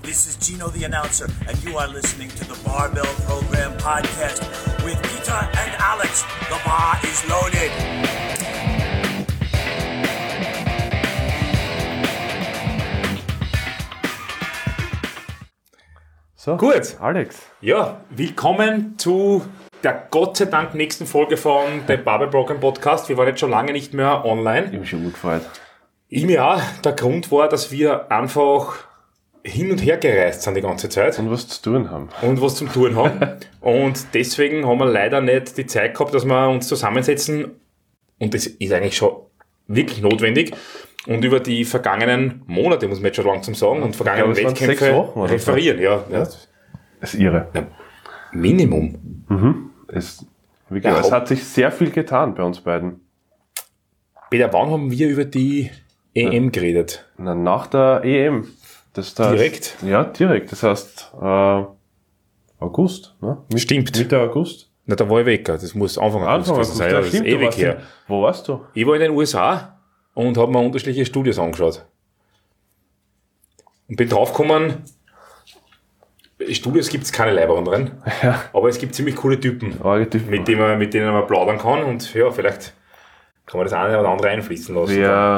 This is Gino the announcer, and you are listening to the Barbell Program podcast with Peter and Alex. The bar is loaded. So, gut. Alex. Ja, willkommen zu der Gott sei Dank nächsten Folge von dem Barbell Program Podcast. Wir waren jetzt schon lange nicht mehr online. Ich bin schon gut gefreut. Ich mir auch. Der Grund war, dass wir einfach hin und her gereist sind die ganze Zeit. Und was zu tun haben. Und was zum Tun haben. Und deswegen haben wir leider nicht die Zeit gehabt, dass wir uns zusammensetzen. Und das ist eigentlich schon wirklich notwendig. Und über die vergangenen Monate, muss man jetzt schon langsam sagen, und vergangenen Wettkämpfe referieren. Ja. Das ist irre. Ja, Minimum. Es hat sich sehr viel getan bei uns beiden. Peter, wann haben wir über die EM geredet? Na, nach der EM. Direkt? Ja, direkt. Das heißt August. Ne? Stimmt. Mitte August. Na, da war ich weg. Das muss Anfang August gewesen sein. Das ist ewig her. Wo warst du? Ich war in den USA und habe mir unterschiedliche Studios angeschaut. Und bin draufgekommen, Studios gibt es keine Leibwanderen, aber es gibt ziemlich coole Typen, mit denen man plaudern kann, und ja, vielleicht kann man das eine oder andere einfließen lassen.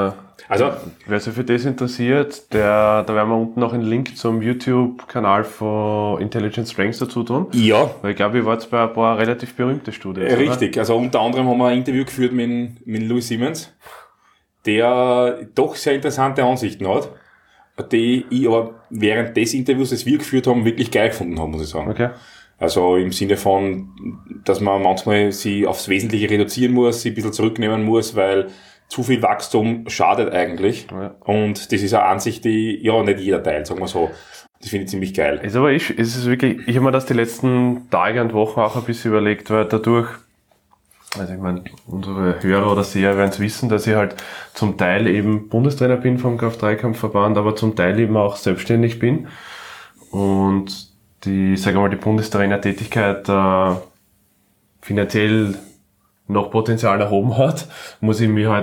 Wer sich für das interessiert, da werden wir unten noch einen Link zum YouTube-Kanal von Intelligent Strengths dazu tun. Ja. Weil ich glaube, ihr wart bei ein paar relativ berühmte Studios. Richtig, oder? Also unter anderem haben wir ein Interview geführt mit Louis Simmons, der doch sehr interessante Ansichten hat, die ich aber während des Interviews, das wir geführt haben, wirklich geil gefunden habe, muss ich sagen. Okay. Also im Sinne von, dass man manchmal sie aufs Wesentliche reduzieren muss, sie ein bisschen zurücknehmen muss, weil zu viel Wachstum schadet eigentlich. Ja. Und das ist eine Ansicht, die ja nicht jeder teilt, sagen wir so. Das finde ich ziemlich geil. Ich habe mir das die letzten Tage und Wochen auch ein bisschen überlegt, weil dadurch, also ich meine, unsere Hörer oder Seher werden es wissen, dass ich halt zum Teil eben Bundestrainer bin vom Kraft-3-Kampfverband, aber zum Teil eben auch selbstständig bin. Und die Bundestrainer-Tätigkeit finanziell noch Potenzial erhoben hat, muss ich mich halt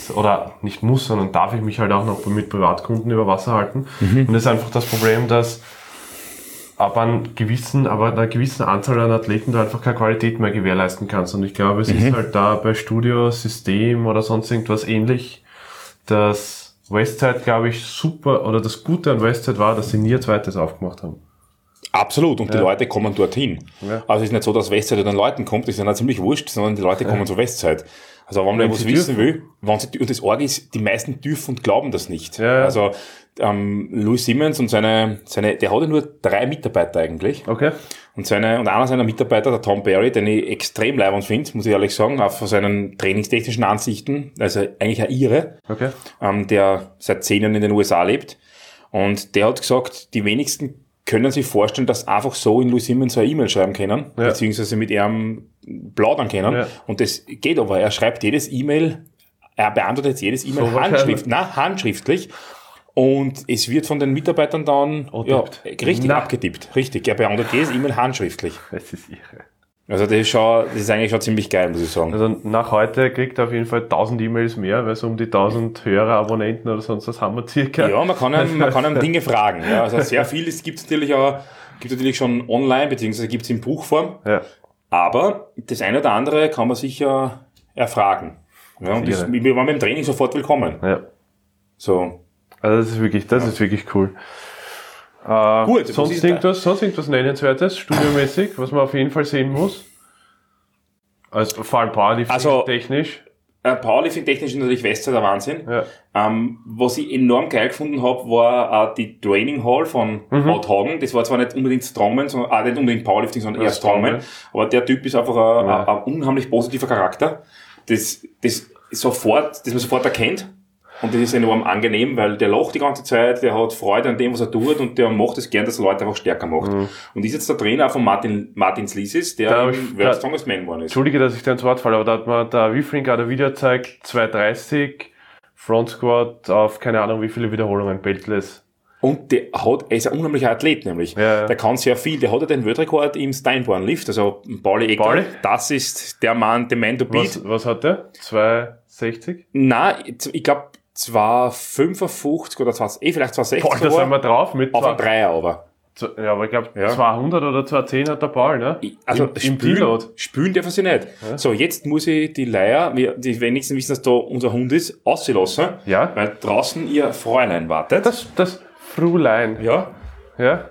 darf ich mich halt auch noch mit Privatkunden über Wasser halten. Und das ist einfach das Problem, dass ab einer gewissen Anzahl an Athleten du einfach keine Qualität mehr gewährleisten kannst. Und ich glaube, es ist halt da bei Studio, System oder sonst irgendwas ähnlich, dass Westside, glaube ich, super, oder das Gute an Westside war, dass sie nie ein zweites aufgemacht haben. Absolut, und die Leute kommen dorthin. Ja. Also es ist nicht so, dass Westside den Leuten kommt, das ist ja nicht ziemlich wurscht, sondern die Leute kommen zur Westside. Also wenn man was wissen will, und das Org ist, die meisten dürfen und glauben das nicht. Ja. Also Louis Simmons und der hat ja nur 3 Mitarbeiter eigentlich. Okay. Und einer seiner Mitarbeiter, der Tom Barry, den ich extrem leibend finde, muss ich ehrlich sagen, auch von seinen trainingstechnischen Ansichten, also eigentlich ein Ire, der seit 10 Jahren in den USA lebt. Und der hat gesagt, die wenigsten können sich vorstellen, dass einfach so in Louis Simmons eine E-Mail schreiben können, beziehungsweise mit ihm plaudern können. Ja. Und das geht aber. Er schreibt er beantwortet jedes E-Mail handschriftlich. Und es wird von den Mitarbeitern dann richtig abgetippt. Richtig, er beantwortet jedes E-Mail handschriftlich. Das ist irre. Also das ist eigentlich schon ziemlich geil, muss ich sagen. Also nach heute kriegt er auf jeden Fall 1000 E-Mails mehr, weil so um die 1000 Hörer, Abonnenten oder sonst was haben wir circa. Ja, man kann einem Dinge fragen. Ja, also sehr viel, es gibt natürlich schon online, beziehungsweise gibt es in Buchform. Ja. Aber das eine oder andere kann man sicher erfragen. Ja, und wir waren beim Training sofort willkommen. Ja. So. Also das ist wirklich cool. Gut, sonst irgendwas Nennenswertes, studiomäßig, was man auf jeden Fall sehen muss? Also vor allem Powerlifting-technisch. Powerlifting-technisch ist natürlich Westside der Wahnsinn. Ja. Was ich enorm geil gefunden habe, war die Training Hall von Outhagen. Das war zwar nicht unbedingt Strongman, sondern nicht unbedingt Powerlifting, sondern eher Strongman. Aber der Typ ist einfach ein unheimlich positiver Charakter, das man sofort erkennt. Und das ist enorm angenehm, weil der lacht die ganze Zeit, der hat Freude an dem, was er tut, und der macht es gern, dass er Leute einfach stärker macht. Und ist jetzt der Trainer von Martin Slisis, der im World's Strongest Man geworden ist. Entschuldige, dass ich dir ins Wort falle, aber da hat mir der Wifring gerade ein Video gezeigt, 230, Front Squat auf keine Ahnung wie viele Wiederholungen, beltless. Und er ist ein unheimlicher Athlet, nämlich. Ja. Der kann sehr viel. Der hat ja den Weltrekord im Steinborn Lift, also Pauli Eckler. Das ist der Man to beat. Was hat der? 260? Nein, ich glaube 2,55 oder vielleicht 2,60. Boah, da sind wir drauf mit auf einen Dreier aber. Ja, aber ich glaube, 200 oder 210 hat der Ball, ne? Also im Deload. Spülen darf er sich nicht. Ja. So, jetzt muss ich die Leier, die wenigsten wissen, dass da unser Hund ist, auslassen, weil draußen ihr Fräulein wartet. Das Fräulein. Ja. Ja.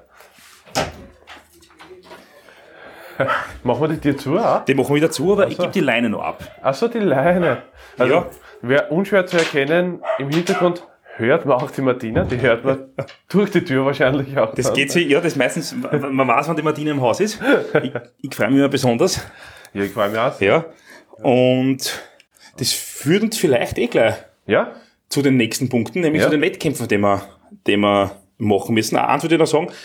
Machen wir die Tür zu auch? Die machen wir wieder zu, aber ich gebe die Leine noch ab. Achso, die Leine. Also, wäre unschwer zu erkennen, im Hintergrund hört man auch die Martina, die hört man durch die Tür wahrscheinlich auch. Das geht sich, das meistens, man weiß, wann die Martina im Haus ist. Ich freue mich immer besonders. Ja, ich freue mich auch. Ja. Und das führt uns vielleicht gleich zu den nächsten Punkten, nämlich zu den Wettkämpfen, die wir machen müssen. Eins würde ich noch sagen,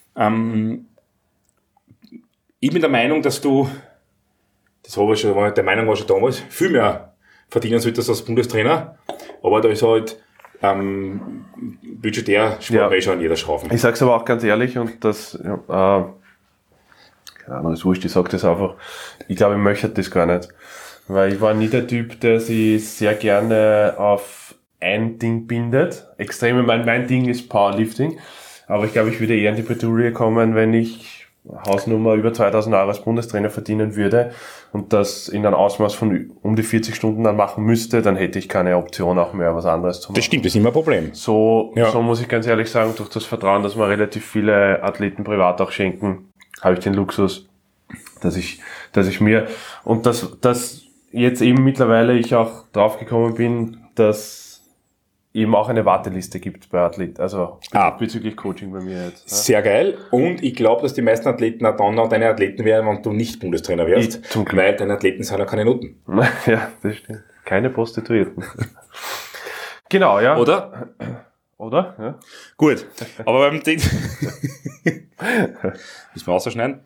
ich bin der Meinung, dass du, der Meinung war schon damals, viel mehr verdienen solltest als Bundestrainer, aber da ist halt budgetär sparen wir schon an jeder Schrauben. Ich sag's aber auch ganz ehrlich und das, keine Ahnung, ist wurscht, ich sag das einfach, ich glaube, ich möchte das gar nicht, weil ich war nie der Typ, der sich sehr gerne auf ein Ding bindet, extrem, mein Ding ist Powerlifting, aber ich glaube, ich würde eher in die Bredouille kommen, wenn ich Hausnummer über 2000 Euro als Bundestrainer verdienen würde und das in einem Ausmaß von um die 40 Stunden dann machen müsste, dann hätte ich keine Option auch mehr, was anderes zu machen. Das stimmt, das ist immer ein Problem. So muss ich ganz ehrlich sagen, durch das Vertrauen, dass wir relativ viele Athleten privat auch schenken, habe ich den Luxus, dass ich mir, und dass jetzt eben mittlerweile ich auch draufgekommen bin, dass eben auch eine Warteliste gibt bei Athleten, also bezüglich Coaching bei mir jetzt. Ja. Sehr geil. Und ich glaube, dass die meisten Athleten auch dann noch deine Athleten wären, wenn du nicht Bundestrainer wärst. Weil deine Athleten sind ja keine Nutten. Ja, das stimmt. Keine Prostituierten. Genau, ja. Oder? Ja. Gut. Aber beim Ding müssen wir rausschneiden.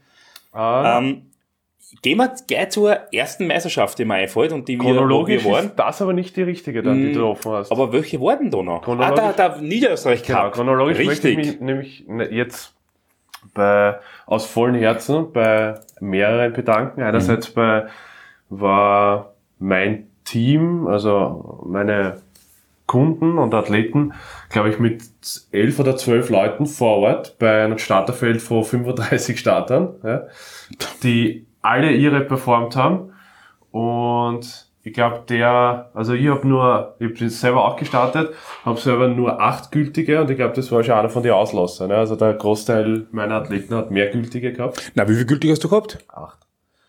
Gehen wir gleich zur ersten Meisterschaft, die mir einfällt und die chronologisch wir waren. Ist das aber nicht die richtige, dann, die du offen hast. Aber welche waren da noch? Der Niederösterreich Cup. Genau, chronologisch möchte ich mich nämlich jetzt aus vollem Herzen bei mehreren bedanken. Einerseits war mein Team, also meine Kunden und Athleten, glaube ich, mit 11 oder 12 Leuten vor Ort bei einem Starterfeld von 35 Startern, die alle ihre performt haben und ich glaube ich habe selber auch gestartet, habe selber nur 8 gültige und ich glaube, das war schon einer von den Auslösern, also der Großteil meiner Athleten hat mehr gültige gehabt. Na, wie viel gültige hast du gehabt? 8.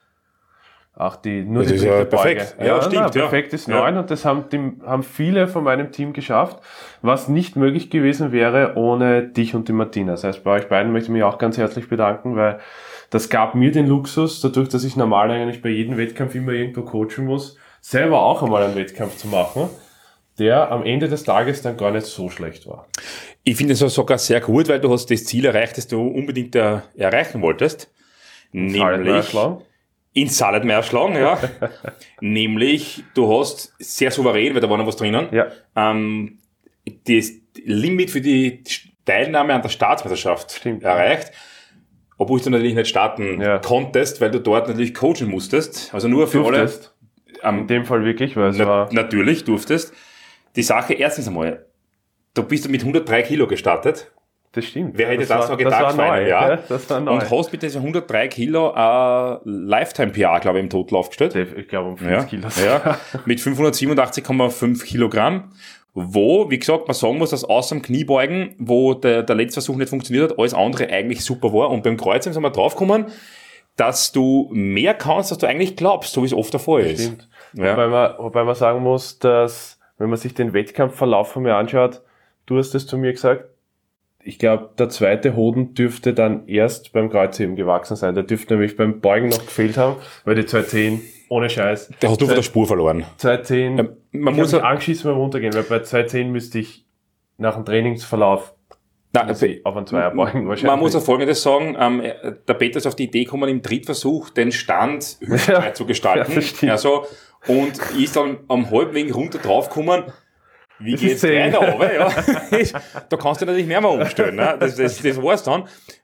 Nur das ist ja perfekt. Ja, stimmt. Perfekt ist 9 und das haben viele von meinem Team geschafft, was nicht möglich gewesen wäre ohne dich und die Martina. Das heißt, bei euch beiden möchte ich mich auch ganz herzlich bedanken, weil das gab mir den Luxus, dadurch, dass ich normal eigentlich bei jedem Wettkampf immer irgendwo coachen muss, selber auch einmal einen Wettkampf zu machen, der am Ende des Tages dann gar nicht so schlecht war. Ich finde es sogar sehr gut, weil du hast das Ziel erreicht, das du unbedingt erreichen wolltest. Nämlich ins Salatmeer schlagen, ja. Nämlich, du hast sehr souverän, weil da war noch was drinnen, das Limit für die Teilnahme an der Staatsmeisterschaft erreicht. Obwohl du natürlich nicht starten konntest, weil du dort natürlich coachen musstest. Also nur für alle. In dem Fall wirklich, weil es war... Natürlich durftest. Die Sache, erstens einmal, du bist mit 103 Kilo gestartet. Das stimmt. Wer hätte das noch gedacht vor einem Jahr? Das war neu. Und hast mit diesen 103 Kilo Lifetime-PR, glaube ich, im Total aufgestellt. Ich glaube um 5 Kilo. Ja, mit 587,5 Kilogramm. Wo, wie gesagt, man sagen muss, dass außer dem Kniebeugen, wo der letzte Versuch nicht funktioniert hat, alles andere eigentlich super war. Und beim Kreuzen sind wir draufgekommen, dass du mehr kannst, als du eigentlich glaubst, so wie es oft der Fall ist. Stimmt. Ja. Wobei man sagen muss, dass, wenn man sich den Wettkampfverlauf von mir anschaut, du hast es zu mir gesagt, ich glaube, der zweite Hoden dürfte dann erst beim Kreuzheben gewachsen sein. Der dürfte nämlich beim Beugen noch gefehlt haben, weil die 210, ohne Scheiß. Da hast du von der Spur verloren. 210, man muss angeschissen beim Runtergehen, weil bei 210 müsste ich nach dem Trainingsverlauf auf einen Zweier beugen wahrscheinlich. Man muss auch Folgendes sagen, der Peter ist auf die Idee gekommen, im Drittversuch den Stand hüftbreit zu gestalten. Ja, also, und ist dann am halben Weg runter draufgekommen, wie geht's weiter runter? Ja. Da kannst du natürlich mehr mal umstellen. Ne? Das war's dann.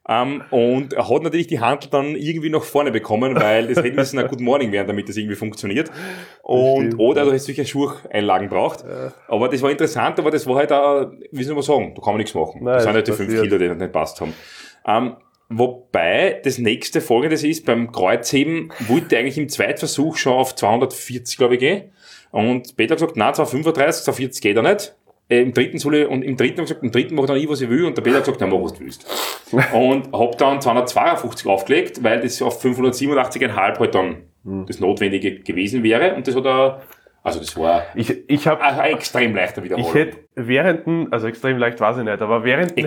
Und er hat natürlich die Handel dann irgendwie nach vorne bekommen, weil das hätte müssen ein Good Morning werden, damit das irgendwie funktioniert. Oder du hättest sicher Schuheinlagen braucht. Aber das war interessant, aber das war halt auch, wie soll man sagen, da kann man nichts machen. Nein, das sind halt die passiert. 5 Kilo, die nicht passt haben. Wobei das nächste Folgendes ist, beim Kreuzheben wollte eigentlich im Zweitversuch schon auf 240, glaube ich, gehen. Und Peter hat gesagt, nein, 235, 240 geht er nicht. Im dritten mache ich dann was ich will. Und der Peter hat gesagt, nein, mach was du willst. Und hab dann 252 aufgelegt, weil das auf 587,5 halt dann das Notwendige gewesen wäre. Und das hat er, also das war Ich habe ein extrem leichter Wiederholung. also extrem leicht weiß ich nicht, aber während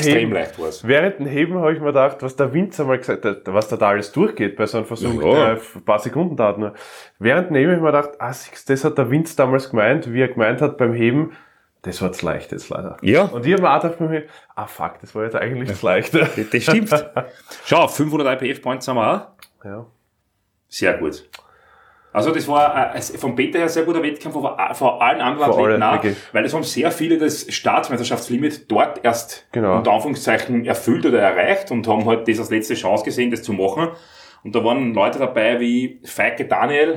dem Heben habe ich mir gedacht, was der Winzer mal gesagt hat, was da alles durchgeht bei so einem Versuch, der ein paar Sekunden dauert nur. Während dem Heben habe ich mir gedacht, das hat der Winz damals gemeint, wie er gemeint hat beim Heben, das war das Leichteste leider. Ja. Und ich habe mir auch gedacht, fuck, das war jetzt eigentlich das Leichte. Das stimmt. Schau, 500 IPF-Points haben wir auch. Ja. Sehr gut. Also das war vom Peter her sehr guter Wettkampf, aber vor allen anderen Athleten auch, weil es haben sehr viele das Staatsmeisterschaftslimit dort erst unter Anführungszeichen erfüllt oder erreicht und haben halt das als letzte Chance gesehen, das zu machen. Und da waren Leute dabei wie Feike Daniel,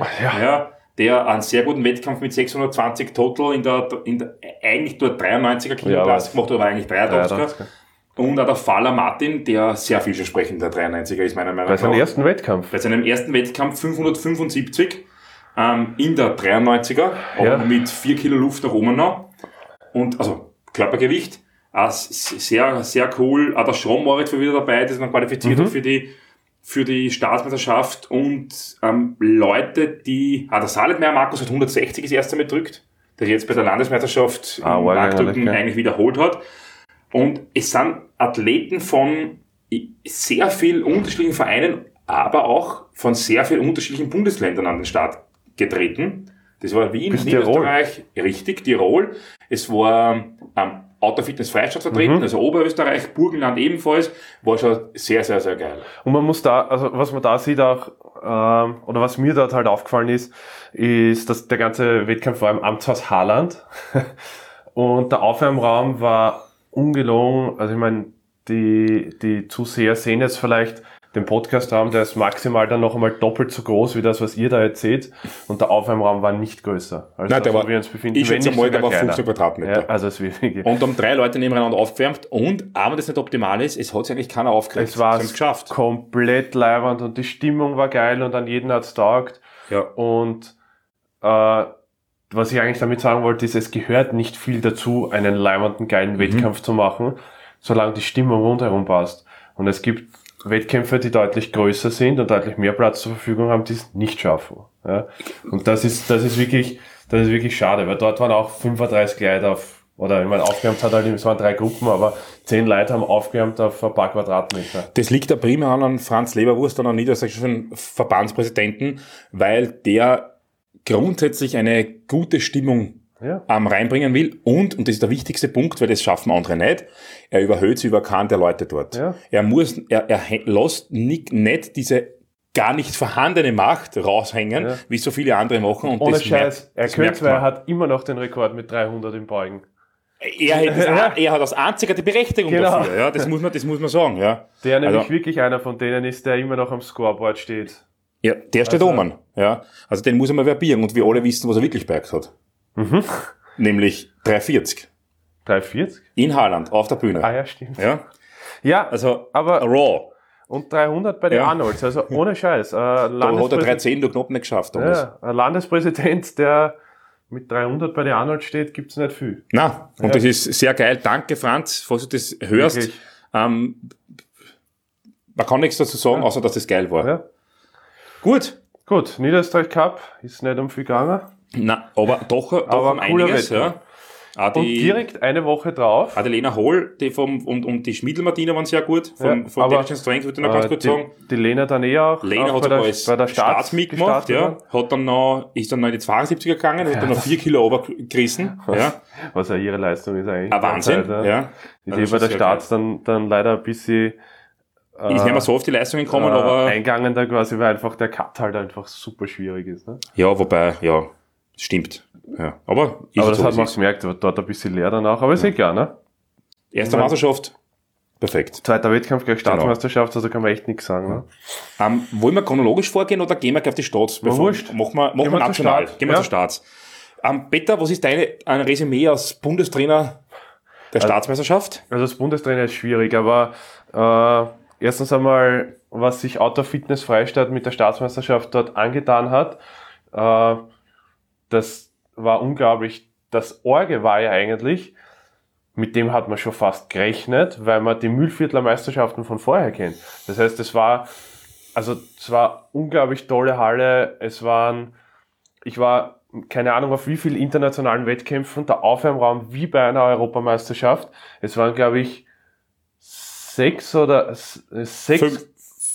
der einen sehr guten Wettkampf mit 620 Total in der eigentlich dort 93er Kiloklasse gemacht hat, aber eigentlich 83er. Und auch der Faller Martin, der sehr vielversprechend der 93er ist, meiner Meinung nach. Bei seinem ersten Wettkampf? Bei seinem ersten Wettkampf 575 in der 93er, aber mit 4 Kilo Luft nach oben noch. Und also Körpergewicht, sehr, sehr cool. Auch der Sean Moritz war wieder dabei, das man qualifiziert hat für die Staatsmeisterschaft. Und Leute, der Saletmeier Markus hat 160 das erste Mal gedrückt, der jetzt bei der Landesmeisterschaft im Bankdrücken eigentlich wiederholt hat. Und es sind Athleten von sehr vielen unterschiedlichen Vereinen, aber auch von sehr vielen unterschiedlichen Bundesländern an den Start getreten. Das war Wien, Niederösterreich, richtig, Tirol. Es war Autofitness Freistadt vertreten, also Oberösterreich, Burgenland ebenfalls. War schon sehr, sehr, sehr geil. Und man muss da, also was man da sieht auch, oder was mir dort halt aufgefallen ist, dass der ganze Wettkampf war im Amtshaus Haaland. Und der Aufwärmraum war ungelogen, also ich meine, die Zuseher sehen jetzt vielleicht den Podcast-Raum, der ist maximal dann noch einmal doppelt so groß wie das, was ihr da jetzt seht, und der Aufwärmraum war nicht größer. Also nein, der war, wir uns befinden, ich schätze mal, der war 15 Quadratmeter. Ja, also es ist wirklich. Und haben 3 Leute nebeneinander aufgewärmt und, aber das nicht optimal ist, es hat sich eigentlich keiner aufgeregt. Es war geschafft. Komplett leiwand und die Stimmung war geil und an jeden hat's taugt. Ja. Und was ich eigentlich damit sagen wollte, ist, es gehört nicht viel dazu, einen leibenden, geilen Wettkampf zu machen, solange die Stimmung rundherum passt. Und es gibt Wettkämpfe, die deutlich größer sind und deutlich mehr Platz zur Verfügung haben, die es nicht schaffen. Ja? Und das ist wirklich schade, weil dort waren auch 35 Leute aufgewärmt hat halt, es waren 3 Gruppen, aber 10 Leute haben aufgewärmt auf ein paar Quadratmeter. Das liegt da primär an Franz Leberwurst, an niedersächsischen Verbandspräsidenten, weil der grundsätzlich eine gute Stimmung reinbringen will und das ist der wichtigste Punkt, weil das schaffen andere nicht, er überhöht sie über keinen der Leute dort. Ja. Er lässt nicht diese gar nicht vorhandene Macht raushängen, wie so viele andere machen. Und ohne Scheiß, er hat immer noch den Rekord mit 300 im Beugen. Er hat als einziger die Berechtigung dafür, ja, das muss man sagen. Ja. Der nämlich wirklich einer von denen ist, der immer noch am Scoreboard steht. Ja, der steht oben. Ja. Also den muss er mal verbiegen und wir alle wissen, was er wirklich bergt hat. Nämlich 340. 340? In Haaland, auf der Bühne. Ah ja, stimmt. Ja, also aber raw. Und 300 bei den Arnolds, also ohne Scheiß. Da hat er 310 durch knapp nicht geschafft. Ja, ein Landespräsident, der mit 300 bei den Arnolds steht, gibt's nicht viel. Nein, und das ist sehr geil. Danke, Franz, falls du das hörst. Man kann nichts dazu sagen, außer dass das geil war. Ja. Gut, Niederösterreich Cup ist nicht um viel gegangen. Nein, aber doch um einiges. Ja. Und direkt eine Woche drauf. Die Lena Hohl, die und die Schmiedl-Martina waren sehr gut. Von Intelligent Strength würde ich noch ganz kurz sagen. Die Lena dann auch. Lena hat sogar als Staatsmeet gemacht, ist dann noch in die 72er gegangen, hat dann noch 4 Kilo runtergerissen. Was ja ihre Leistung ist eigentlich. Ein Wahnsinn, Ist bei der Staats dann leider ein bisschen ist nicht mehr so auf die Leistungen gekommen, aber eingegangen da quasi, weil einfach der Cut halt einfach super schwierig ist. Ne? Ja, wobei, Stimmt. Ja. Aber das so, hat man gemerkt, dort ein bisschen leer danach, aber ist klar, ne? Erste Meisterschaft, perfekt. Zweiter Wettkampf gleich Staatsmeisterschaft, also kann man echt nichts sagen, ne? Wollen wir chronologisch vorgehen oder gehen wir gleich auf die Staats? Wurscht. Machen wir national. Gehen wir zur Staats. Peter, was ist ein Resümee als Bundestrainer der Staatsmeisterschaft? Also das Bundestrainer ist schwierig, aber erstens einmal, was sich Outdoor Fitness Freistadt mit der Staatsmeisterschaft dort angetan hat, das war unglaublich. Das Orge war ja eigentlich, mit dem hat man schon fast gerechnet, weil man die Mühlviertler Meisterschaften von vorher kennt. Das heißt, es war unglaublich tolle Halle. Ich war keine Ahnung auf wie vielen internationalen Wettkämpfen, der Aufwärmraum wie bei einer Europameisterschaft. Es waren, glaube ich, 5 oder 6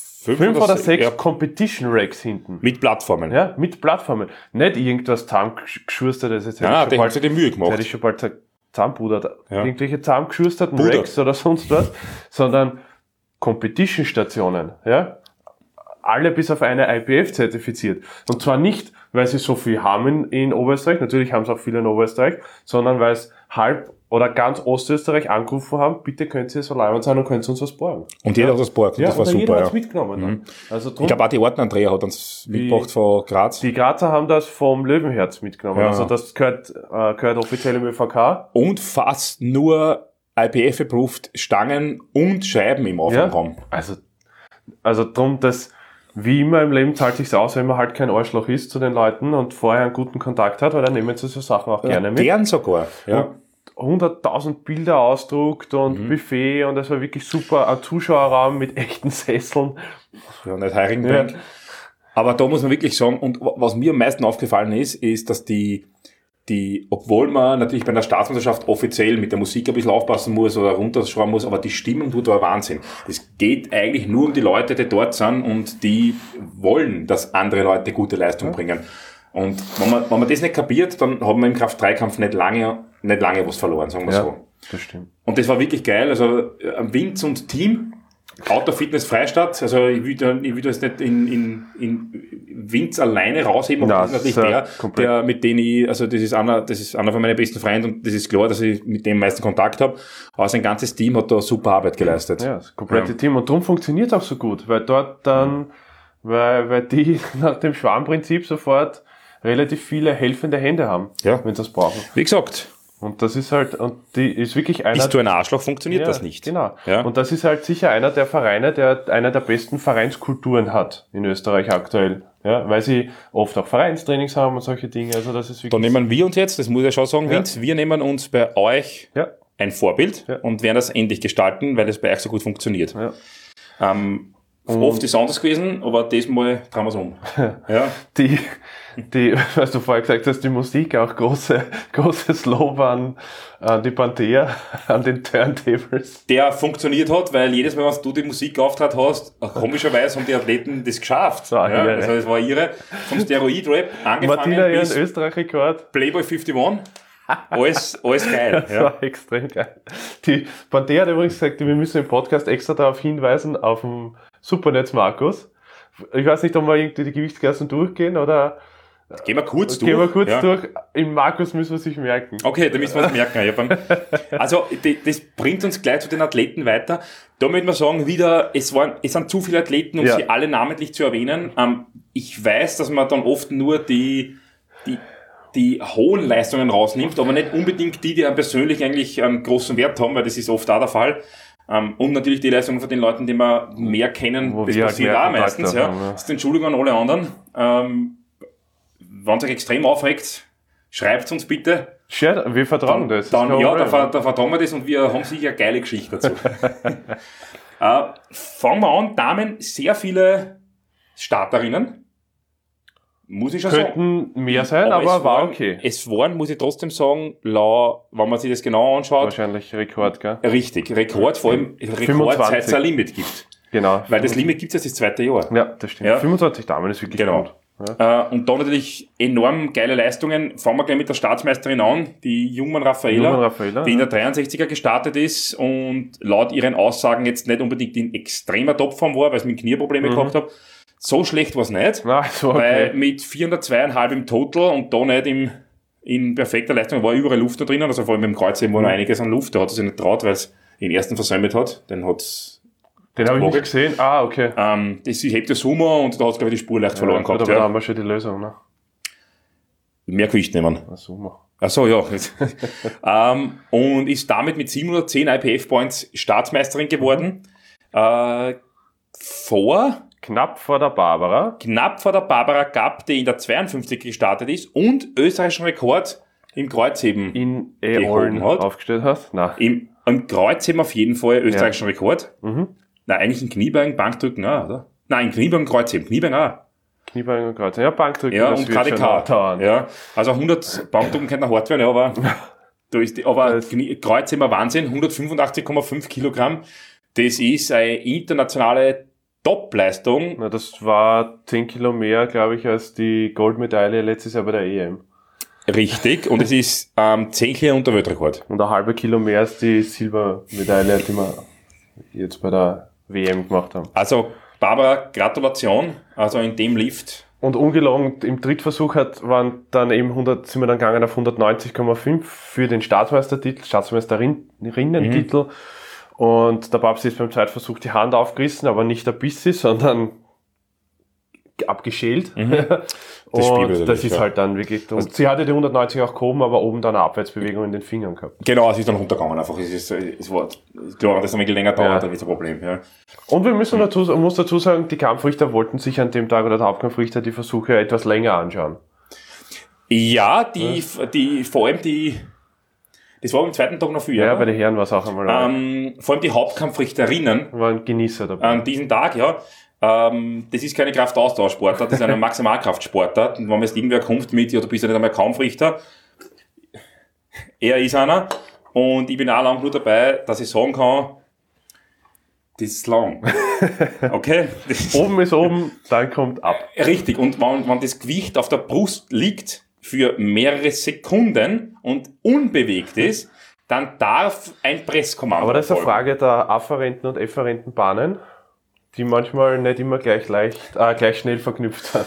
Competition Racks hinten. Mit Plattformen. Ja, mit Plattformen. Nicht irgendwas zusammengeschurstertes. Jetzt der hat sich die Mühe gemacht. Hätte ich schon bald zusammenpudert. Ja. Irgendwelche zusammengeschursterten Racks oder sonst was, sondern Competition-Stationen. Ja? Alle bis auf eine IPF zertifiziert. Und zwar nicht, weil sie so viel haben in Oberösterreich, natürlich haben es auch viele in Oberösterreich, sondern weil es halb oder ganz Ostösterreich angerufen haben, bitte könnt ihr so leibend sein und könnt ihr uns was borgen. Und jeder hat das borgt, ja, das war super. Jeder hat es mitgenommen. Mhm. Also ich glaube auch die Ortenandrea hat uns mitgebracht von Graz. Die Grazer haben das vom Löwenherz mitgenommen, also das gehört offiziell im ÖVK. Und fast nur IPF-approved Stangen und Scheiben im Aufwärmraum. Ja, also drum, dass wie immer im Leben zahlt sich's aus, wenn man halt kein Arschloch ist zu den Leuten und vorher einen guten Kontakt hat, weil dann nehmen sie so Sachen auch gerne mit. Gern sogar, ja. 100.000 Bilder ausdruckt und Buffet und das war wirklich super. Ein Zuschauerraum mit echten Sesseln. Ja, nicht Heirigenbank. Ja. Aber da muss man wirklich sagen, und was mir am meisten aufgefallen ist, dass die, obwohl man natürlich bei einer Staatsmeisterschaft offiziell mit der Musik ein bisschen aufpassen muss oder runterschrauben muss, aber die Stimmung tut da Wahnsinn. Es geht eigentlich nur um die Leute, die dort sind und die wollen, dass andere Leute gute Leistung bringen. Und wenn man das nicht kapiert, dann hat man im Kraft-3-Kampf nicht lange was verloren, sagen wir so. Das stimmt. Und das war wirklich geil. Also Winz und Team, Outdoor Fitness Freistadt, also ich will das nicht in Winz alleine rausheben, aber das ist natürlich der mit dem das ist einer von meinen besten Freunden und das ist klar, dass ich mit dem meisten Kontakt habe. Aber sein ganzes Team hat da super Arbeit geleistet. Ja, das komplette Team. Und darum funktioniert es auch so gut, weil dort dann, weil die nach dem Schwarmprinzip sofort relativ viele helfende Hände haben, wenn sie das brauchen. Wie gesagt. Und das ist halt, und die ist wirklich einer... Bist du ein Arschloch, funktioniert das nicht. Genau. Ja. Und das ist halt sicher einer der Vereine, der einer der besten Vereinskulturen hat in Österreich aktuell. Ja, weil sie oft auch Vereinstrainings haben und solche Dinge. Also das ist wirklich... Da nehmen wir uns jetzt, das muss ich ja schon sagen, Vince, wir nehmen uns bei euch ein Vorbild und werden das endlich gestalten, weil das bei euch so gut funktioniert. Ja. Oft ist es anders gewesen, aber diesmal drehen wir es um. Ja. Was du vorher gesagt hast, die Musik auch großes Lob an die Panther, an den Turntables. Der funktioniert hat, weil jedes Mal, wenn du die Musik auftritt hast, komischerweise haben die Athleten das geschafft. Also das war ihre. Vom Steroid-Rap angefangen Martina bis ihren Österreich-Rekord. Playboy 51. Alles geil. Das war extrem geil. Die Panther hat übrigens gesagt, wir müssen im Podcast extra darauf hinweisen, auf dem Supernetz Markus. Ich weiß nicht, ob wir irgendwie die Gewichtsklassen durchgehen oder... Gehen wir kurz durch. Im Markus müssen wir sich merken. Okay, da müssen wir es merken. Also, das bringt uns gleich zu den Athleten weiter. Da möchte man sagen, wieder, es sind zu viele Athleten, um sie alle namentlich zu erwähnen. Ich weiß, dass man dann oft nur die hohen Leistungen rausnimmt, aber nicht unbedingt die einen persönlich eigentlich einen großen Wert haben, weil das ist oft auch der Fall. Und natürlich die Leistungen von den Leuten, die wir mehr kennen, das passiert auch meistens. Das ist Entschuldigung an alle anderen. Wenn es euch extrem aufregt, schreibt uns bitte. Wir vertrauen das. Dann vertrauen wir das und wir haben sicher eine geile Geschichte dazu. Fangen wir an. Damen, sehr viele Starterinnen. Muss ich schon sagen. Könnten mehr sein, aber war okay. Es waren, muss ich trotzdem sagen, wenn man sich das genau anschaut. Wahrscheinlich Rekord, gell? Richtig, Rekord, vor allem Rekord, seit es ein Limit gibt. Genau. Weil das Limit gibt es jetzt das zweite Jahr. Ja, das stimmt. 25 Damen ist wirklich gut. Ja. Und da natürlich enorm geile Leistungen. Fangen wir gleich mit der Staatsmeisterin an, die Jungmann Raffaella, die in der 63er gestartet ist und laut ihren Aussagen jetzt nicht unbedingt in extremer Topform war, weil sie mit Knieprobleme gehabt hat, So schlecht war es nicht, Nein, so okay. weil mit 402,5 im Total und da nicht in perfekter Leistung war überall Luft da drinnen, also vor allem im Kreuzheben war noch einiges an Luft, da hat es sich nicht traut, weil es den ersten versäumt hat, den habe ich nicht gesehen. Ah, okay. Das hebt der Sumo und da hat es, glaube ich, die Spur leicht verloren gehabt. Aber da haben wir schon die Lösung, ne? Mehr Gewicht nehmen. Ach, Sumo. Ach so, ja. Und ist damit mit 710 IPF-Points Staatsmeisterin geworden. Knapp vor der Barbara Gapp, die in der 52 gestartet ist und österreichischen Rekord im Kreuzheben in gehoben hat. aufgestellt hat. Nein. Im Kreuzheben auf jeden Fall österreichischen Rekord. Mhm. Nein, eigentlich in Kniebeugen, Bankdrücken auch, oder? Nein, in Kniebeugen, Kreuzheben. Kniebeugen auch. Kniebeugen und Kreuzheben. Ja, Bankdrücken. Ja, und KDK. Ja, also 100 Bankdrücken können noch hart werden, ja, aber Kreuzheben ein Wahnsinn. 185,5 Kilogramm. Das ist eine internationale Top-Leistung. Na, das war 10 Kilo mehr, glaube ich, als die Goldmedaille letztes Jahr bei der EM. Richtig, und es ist 10 Kilo unter Weltrekord. Und ein halbes Kilo mehr als die Silbermedaille, die wir jetzt bei der WM gemacht haben. Also, Barbara, Gratulation. Also in dem Lift. Und ungelogen, im Drittversuch sind wir dann gegangen auf 190,5 für den Staatsmeisterinnentitel. Und der Babsi ist beim Zweitversuch die Hand aufgerissen, aber nicht ein bisschen, sondern abgeschält. Und das ist halt dann wirklich, und sie hatte die 190 auch gehoben, aber oben dann eine Abwärtsbewegung in den Fingern gehabt. Genau, es ist dann runtergegangen einfach. Es war klar, dass es ein bisschen länger dauert, dann ist ein Problem. Ja. Und wir muss dazu sagen, die Kampfrichter wollten sich an dem Tag, oder der Hauptkampfrichter, die Versuche etwas länger anschauen. Ja, vor allem das war am zweiten Tag noch viel. Ja, bei den Herren war es auch einmal. Vor allem die Hauptkampfrichterinnen waren Genießer dabei. An diesem Tag, ja. Das ist keine Kraftausdauersportart, das ist eine Maximalkraftsportart. Und wenn jetzt irgendwer kommt mit, ja, du bist ja nicht einmal Kampfrichter. Er ist einer. Und ich bin auch lang nur dabei, dass ich sagen kann, das ist lang. Okay? Oben ist oben, dann kommt ab. Richtig. Und wenn das Gewicht auf der Brust liegt für mehrere Sekunden und unbewegt ist, dann darf ein Presskommando Aber das ist eine erfolgen. Frage der afferenten und efferenten Bahnen, die manchmal nicht immer gleich schnell verknüpft sind.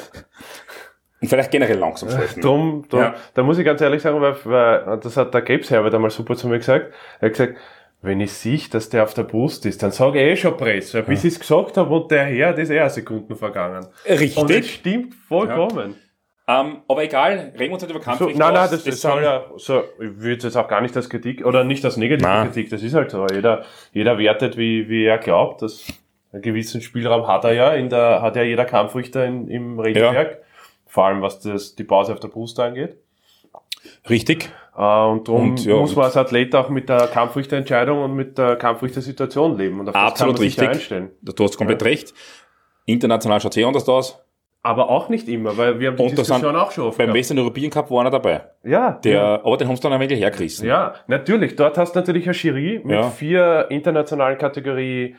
Und vielleicht generell langsam sprechen. Drum, Ja. Da muss ich ganz ehrlich sagen, weil das hat der Gabes Herbert einmal super zu mir gesagt. Er hat gesagt, wenn ich sehe, dass der auf der Brust ist, dann sage ich schon Press, weil bis ich es gesagt habe und der Herr, das ist eine Sekunden vergangen. Richtig. Und das stimmt vollkommen. Aber egal, reden wir uns nicht über Kampfrichter. Nein, das soll ja, ich würde jetzt auch gar nicht als Kritik, oder nicht als negative Kritik, das ist halt so. Jeder wertet, wie er glaubt, dass einen gewissen Spielraum hat er ja, hat ja jeder Kampfrichter im Regelwerk. Ja. Vor allem, was die Pause auf der Brust angeht. Richtig. Und darum muss man als Athlet auch mit der Kampfrichterentscheidung und mit der Kampfrichtersituation leben. Und auf das absolut kann man sich richtig. einstellen. Du hast komplett recht. International schaut es anders aus. Aber auch nicht immer, weil wir haben die Diskussion auch schon oft beim Western European Cup war einer dabei. Ja. Aber den haben sie dann ein wenig hergerissen. Ja, natürlich. Dort hast du natürlich eine Jury mit 4 internationalen Kategorie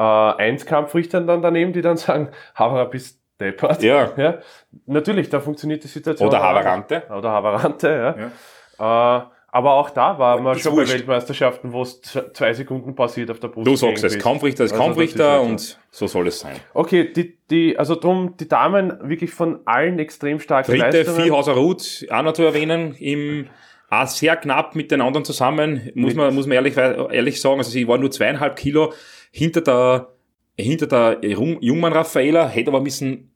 1 Kampfrichtern dann daneben, die dann sagen, Havara bist deppert. Ja. Natürlich, da funktioniert die Situation. Oder Havarante. Ja. Aber auch da war man schon bei Weltmeisterschaften, wo es 2 Sekunden passiert auf der Brust. Du sagst es, Kampfrichter ist Kampfrichter und so soll es sein. Okay, die Damen wirklich von allen extrem starken Leistungen. Viehhauser Ruth, auch noch zu erwähnen, auch sehr knapp mit den anderen zusammen, muss man ehrlich sagen, also sie war nur 2,5 Kilo hinter der Jungmann Raffaela, hätte aber müssen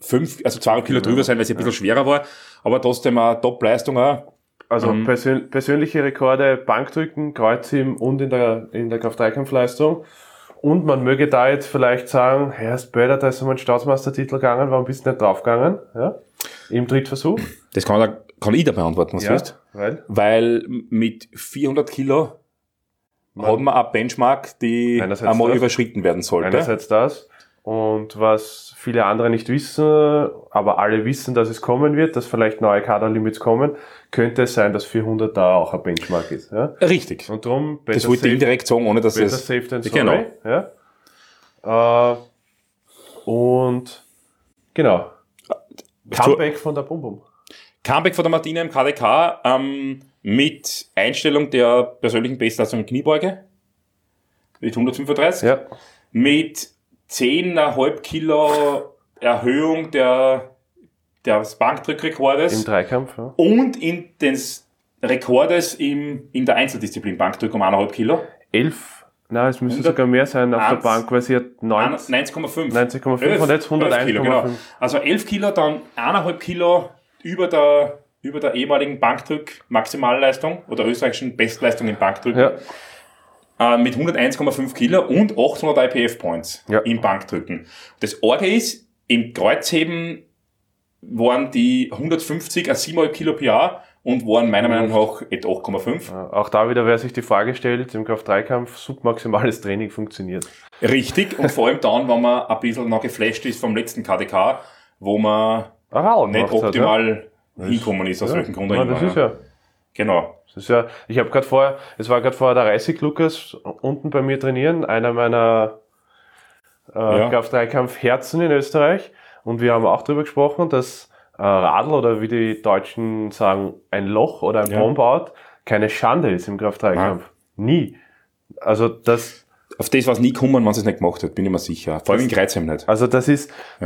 2 Kilo drüber sein, weil sie ein bisschen schwerer war, aber trotzdem eine Top-Leistung auch. Also persönliche Rekorde, Bankdrücken, Kreuzheben und in der Kraft-3-Kampfleistung. Und man möge da jetzt vielleicht sagen, Herr Spöder, da ist einmal ein Staatsmeistertitel gegangen, warum bist du nicht draufgegangen? Ja? Im Drittversuch. Das kann ich da beantworten, was du willst. Weil mit 400 Kilo hat man eine Benchmark, die einmal überschritten werden sollte. Einerseits das. Und was viele andere nicht wissen, aber alle wissen, dass es kommen wird, dass vielleicht neue Kaderlimits kommen, könnte es sein, dass 400 da auch ein Benchmark ist. Ja? Richtig. Und darum das wollte ich indirekt sagen, ohne dass es... safe than sorry. Genau. Ja? Und genau. Comeback von der Bum-Bum. Comeback von der Martina im KDK mit Einstellung der persönlichen Bestleistung in Kniebeuge mit 135. Ja. Mit 10,5 Kilo Erhöhung des Bankdrückrekordes Im Dreikampf, ja. und des Rekordes in der Einzeldisziplin Bankdrück um 1,5 Kilo. 11, nein, es müsste sogar mehr sein auf der Bank, weil sie hat 90,5 und jetzt 101,5. Kilo, genau. Also 11 Kilo, dann 1,5 Kilo über der ehemaligen Bankdrück-Maximalleistung oder österreichischen Bestleistung im Bankdrücken. Ja. Mit 101,5 Kilo und 800 IPF-Points im Bankdrücken. Das Orge ist, im Kreuzheben waren die 150 a 7,5 Kilo PA und waren meiner Meinung nach etwa 8,5. Ja, auch da wieder, wer sich die Frage stellt, im Kraft-3-Kampf submaximales Training funktioniert. Richtig, und vor allem dann, wenn man ein bisschen noch geflasht ist vom letzten KDK, wo man nicht optimal hinkommen ist, aus welchen Grund auch immer. Das ist ja. Genau. Das ist ja, es war gerade vorher der Reisig Lukas unten bei mir trainieren, einer meiner Kraft-3-Kampf-Herzen in Österreich, und wir haben auch darüber gesprochen, dass Radl, oder wie die Deutschen sagen, ein Loch oder ein Bombout keine Schande ist im Kraft-3-Kampf. Nie. Also auf das war es nie gekommen, wenn sie es nicht gemacht hat, bin ich mir sicher. Vor allem in Kreuzheim nicht. Also das ist,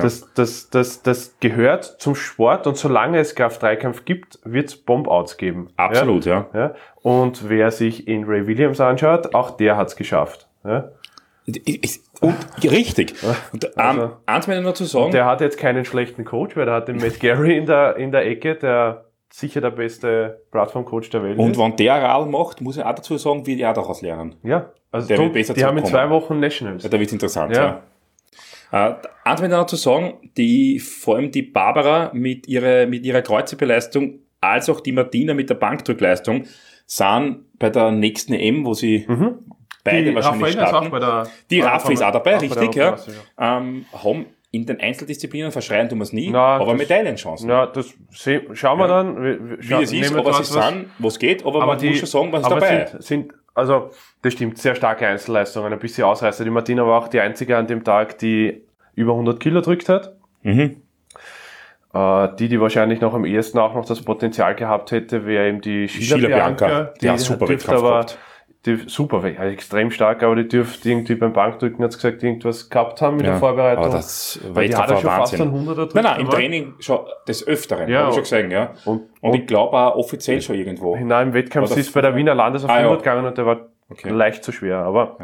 das gehört zum Sport, und solange es Kraft-3-Kampf gibt, wird es Bombouts geben. Absolut, ja. Und wer sich in Ray Williams anschaut, auch der hat es geschafft. Ja. Und richtig. Und eins möchte ich noch zu sagen. Der hat jetzt keinen schlechten Coach, weil der hat den Matt Gary in der Ecke, der sicher der beste Plattform-Coach der Welt ist. Und wenn der Radl macht, muss ich auch dazu sagen, wird er daraus lernen. Ja, also der wird besser die haben in 2 Wochen Nationals. Ja, da wird es interessant, ja. Eins möchte ich noch zu sagen, vor allem die Barbara mit ihrer Kreuzhebeleistung als auch die Martina mit der Bankdrückleistung sind bei der nächsten EM, wo sie beide wahrscheinlich starten. Die Raffi ist auch dabei, richtig, ja. Haben in den Einzeldisziplinen verschreien tun wir es nie, aber Medaillenchancen. Ja, das schauen wir dann. Wie es ist, aber sie sind, wo es geht, aber man muss schon sagen, was ist dabei. Also, das stimmt, sehr starke Einzelleistungen, ein bisschen Ausreißer. Die Martina war auch die einzige an dem Tag, die über 100 Kilo drückt hat. Die wahrscheinlich noch am ehesten auch noch das Potenzial gehabt hätte, wäre eben die Sheila Bianca. Die hat super Wettkampf gehabt. Super, extrem stark, aber die dürfte irgendwie beim Bankdrücken, hat's gesagt, irgendwas gehabt haben in der Vorbereitung. Aber das weil die hat ja schon fast einen 100er drückt. Nein, im Training schon des Öfteren, habe ich schon gesehen, ja. Und ich glaube auch offiziell schon irgendwo. Nein, im Wettkampf ist bei der Wiener Landes auf 100 gegangen und der war leicht zu schwer, aber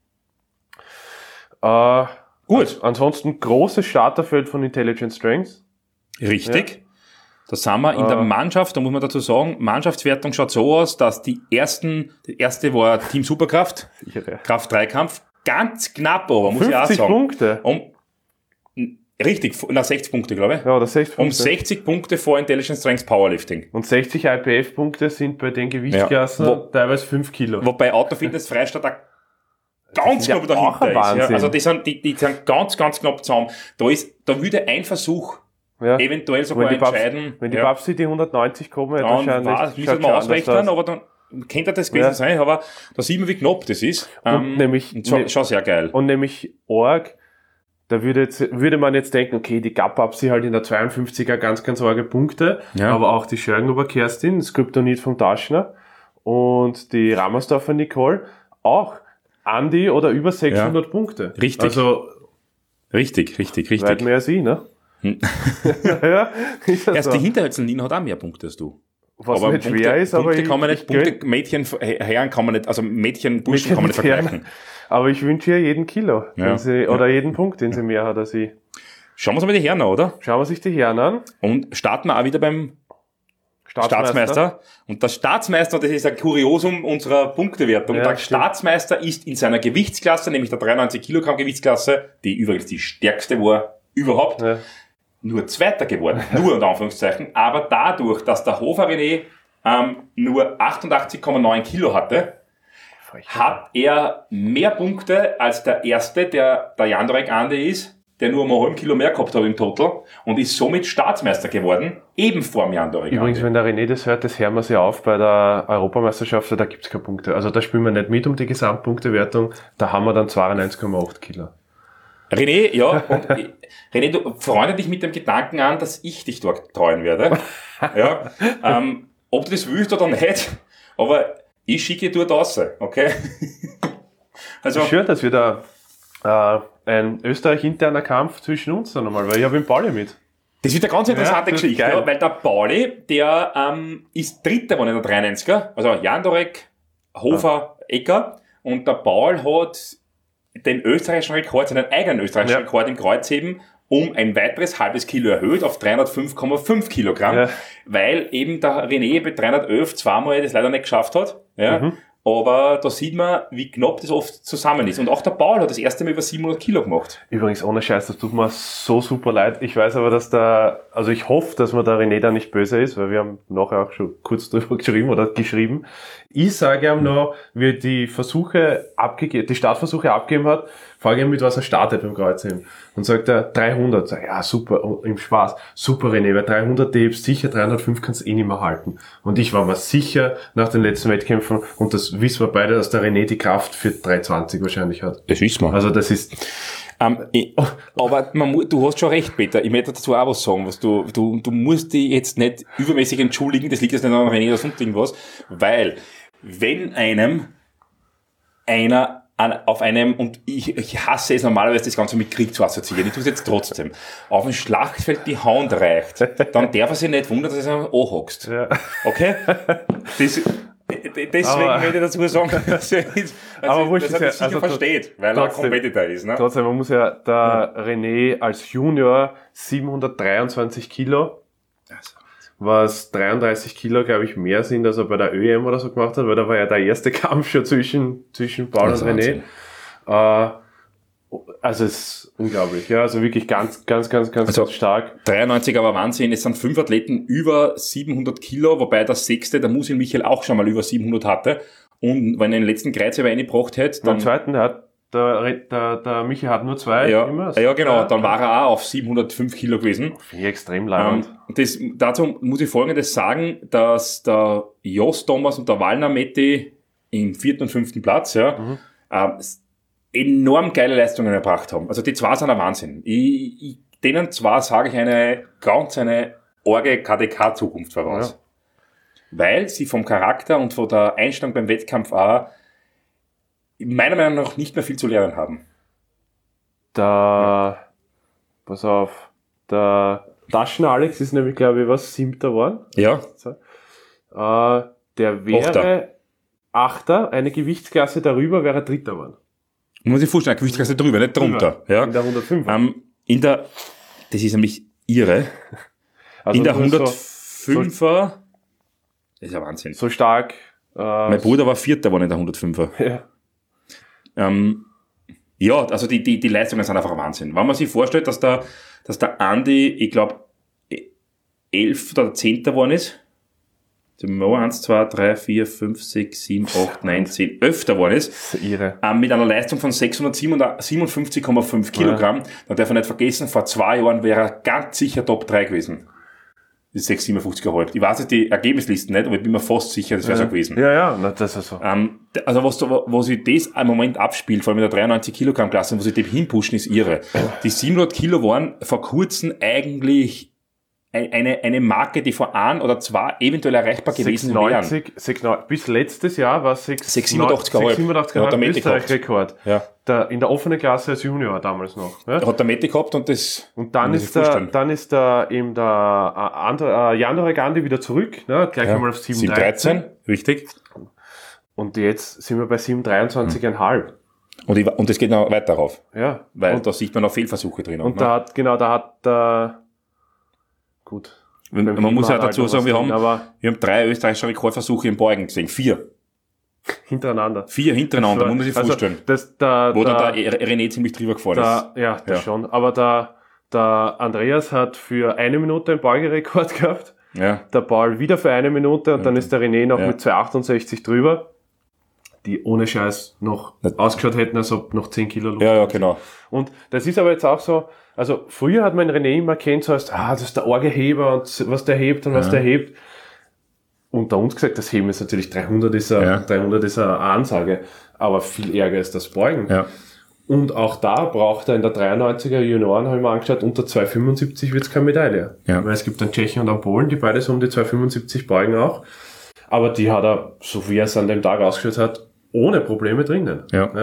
gut. Ansonsten großes Starterfeld von Intelligent Strength. Richtig. Ja. Da sind wir in der Mannschaft, da muss man dazu sagen, Mannschaftswertung schaut so aus, dass die erste war Team Superkraft, Kraft-3-Kampf, ganz knapp aber, muss ich auch sagen. 50 Punkte? Richtig, nach 60 Punkte, glaube ich. Ja, oder 60 Punkte. 60 Punkte vor Intelligent Strength Powerlifting. Und 60 IPF-Punkte sind bei den Gewichtsklassen teilweise 5 Kilo. Wobei Autofitness Freistadt auch ganz knapp dahinter ist. Ja. Also die sind ganz, ganz knapp zusammen. Da würde ein Versuch eventuell sogar entscheiden. Wenn die Babsi die 190 kommen, dann müssen wir ausrechnen, aber dann könnte das gewesen sein, aber da sieht man, wie knapp das ist. Schon sehr geil. Und nämlich Org, da würde man jetzt denken, okay, die Gap-Babsi halt in der 52er ganz, ganz arge Punkte, aber auch die Schörgenhuber Kerstin, das Kryptonit vom Taschner und die Rammersdorfer Nicole auch an die oder über 600 Punkte. Richtig. Also richtig. Weit mehr als ich, ne? Erst die Hinterhölzelnin hat auch mehr Punkte als du. Was aber nicht schwer ist, aber kann man nicht, Mädchen, Herren kann man nicht, also Mädchen, Burschen kann man nicht vergleichen. Aber ich wünsche ihr jeden Kilo, oder jeden Punkt, den sie mehr hat als ich. Schauen wir uns mal die Herren an, oder? Schauen wir sich die Herren an. Und starten wir auch wieder beim Staatsmeister. Und der Staatsmeister, das ist ein Kuriosum unserer Punktewertung. Der Staatsmeister ist in seiner Gewichtsklasse, nämlich der 93 Kilogramm Gewichtsklasse, die übrigens die stärkste war überhaupt, nur Zweiter geworden, nur unter Anführungszeichen, aber dadurch, dass der Hofer René nur 88,9 Kilo hatte, hat er mehr Punkte als der Erste, der Jandorek Andi ist, der nur um ein halben Kilo mehr gehabt hat im Total und ist somit Staatsmeister geworden, eben vor dem Jandorek Andi. Übrigens, wenn der René das hört, das hören wir sich auf bei der Europameisterschaft, da gibt's keine Punkte. Also da spielen wir nicht mit um die Gesamtpunktewertung, da haben wir dann 92,8 Kilo. René, René, du freunde dich mit dem Gedanken an, dass ich dich dort treuen werde. Ob du das willst oder nicht, aber ich schicke dort raus, okay? Also schön, dass wir da ein Österreich-interner Kampf zwischen uns dann nochmal, weil ich habe den Pauli mit. Das wird eine ganz interessante Geschichte, geil. ja, weil der Pauli, der ist Dritter geworden in der 93er, also Jandorek, Hofer, Ecker, und der Paul hat den österreichischen Rekord, seinen eigenen österreichischen Rekord im Kreuzheben um ein weiteres halbes Kilo erhöht auf 305,5 Kilogramm, weil eben der René bei 311 zweimal das leider nicht geschafft hat. Ja. Aber da sieht man, wie knapp das oft zusammen ist. Und auch der Paul hat das erste Mal über 700 Kilo gemacht. Übrigens, ohne Scheiß, das tut mir so super leid. Ich weiß aber, dass also ich hoffe, dass mir der René da nicht böse ist, weil wir haben nachher auch schon kurz drüber geschrieben. Ich sage ihm noch, wie er die Startversuche abgegeben hat, frage ihn, mit was er startet beim Kreuzheben. Und sagt er 300. Sag, ja, super, im Spaß. Super, René, weil 300, die hebst sicher, 305 kannst du eh nicht mehr halten. Und ich war mir sicher, nach den letzten Wettkämpfen, und das wissen wir beide, dass der René die Kraft für 320 wahrscheinlich hat. Das wissen wir. Also das ist... aber du hast schon recht, Peter. Ich möchte dazu auch was sagen. Du musst dich jetzt nicht übermäßig entschuldigen, das liegt jetzt nicht an René oder sonst irgendwas, weil wenn einer auf einem, und ich hasse es normalerweise, das Ganze mit Krieg zu assoziieren, ich tue es jetzt trotzdem, auf dem Schlachtfeld die Hand reicht, dann darf er sich nicht wundern, dass er sich anhockst. Ja. Okay? Deswegen möchte ich dazu sagen, dass er das sicher versteht, weil er Competitor ist. Ne? Trotzdem, man muss ja, der René als Junior 723 Kilo, was 33 Kilo, glaube ich, mehr sind, als er bei der ÖM oder so gemacht hat, weil da war ja der erste Kampf schon zwischen Paul und René. Also es ist unglaublich, ja, also wirklich ganz stark. 93 aber Wahnsinn, es sind 5 Athleten über 700 Kilo, wobei der 6., der Musil Michael, auch schon mal über 700 hatte. Und wenn er den letzten Kreuzheber reingebracht hätte, dann... Den zweiten, der Michi hat nur 2 immer. Ja, genau, dann war er auch auf 705 Kilo gewesen. Finde ich extrem leibend. Dazu muss ich Folgendes sagen, dass der Jos Thomas und der Wallner Metti im 4. und 5. Platz, enorm geile Leistungen erbracht haben. Also die zwei sind ein Wahnsinn. Denen zwei sage ich eine arge KDK-Zukunft voraus. Ja. Weil sie vom Charakter und von der Einstellung beim Wettkampf auch meiner Meinung nach nicht mehr viel zu lernen haben. Pass auf, der Taschen-Alex ist nämlich, glaube ich, 7. geworden. Ja. Der wäre 8. Eine Gewichtsklasse darüber wäre 3. geworden. Muss ich vorstellen, Gewichtsklasse drüber, nicht drunter. Ja. In der 105. Das ist nämlich irre. Also in der 105er, das ist ja Wahnsinn. So stark. Mein Bruder war 4. geworden in der 105er. Ja. Ja, also die Leistungen sind einfach Wahnsinn. Wenn man sich vorstellt, dass der Andi, ich glaube, 11. oder 10. geworden ist, 1, 2, 3, 4, 5, 6, 7, 8, 9, 10, 11. geworden ist, irre. Mit einer Leistung von 657,5 Kilogramm, dann darf man nicht vergessen, vor 2 Jahren wäre er ganz sicher Top 3 gewesen. Das ist 657,5. Ich weiß jetzt die Ergebnislisten nicht, aber ich bin mir fast sicher, das wäre so gewesen. Ja, das ist so. Also wo sich das im Moment abspielt, vor allem in der 93 Kilogramm Klasse, wo sie dem hinpushen, ist irre. Die 700 Kilo waren vor kurzem eigentlich eine Marke, die vor 1 oder 2 eventuell erreichbar gewesen wären. Bis letztes Jahr war es 687,5 der Österreich-Rekord. Ja. In der offenen Klasse als Junior damals noch. Ja? Hat der Mette gehabt und dann ist der Jandorek Andi wieder zurück, ne? Gleich einmal auf 713. Richtig. Und jetzt sind wir bei 723,5. Und es geht noch weiter rauf. Ja. Weil da sieht man noch Fehlversuche drin. Und da hat gut. Man muss ja dazu sagen, wir haben 3 österreichische Rekordversuche im Beugen gesehen. 4. Hintereinander. 4 hintereinander, muss man sich vorstellen. Wo dann der René ziemlich drüber gefallen ist. Ja, das schon. Aber der Andreas hat für 1 Minute einen Beugerekord gehabt. Ja. Der Paul wieder für 1 Minute und dann ist der René noch mit 2,68 drüber. Die ohne Scheiß noch ausgeschaut hätten, als ob noch 10 Kilo Luft. Ja, genau. Und das ist aber jetzt auch so, also früher hat man René immer kennt, so als, das ist der Orgeheber und was der hebt und was der hebt. Unter uns gesagt, das Heben ist natürlich 300 ist eine Ansage, aber viel ärger ist das Beugen. Ja. Und auch da braucht er in der 93er Junioren, habe ich mir angeschaut, unter 2,75 wird es keine Medaille. Ja. Weil es gibt einen Tschechen und einen Polen, die beide so um die 2,75 beugen auch. Aber die hat er, so wie er es an dem Tag ausgeschaut hat, ohne Probleme drinnen. Ja.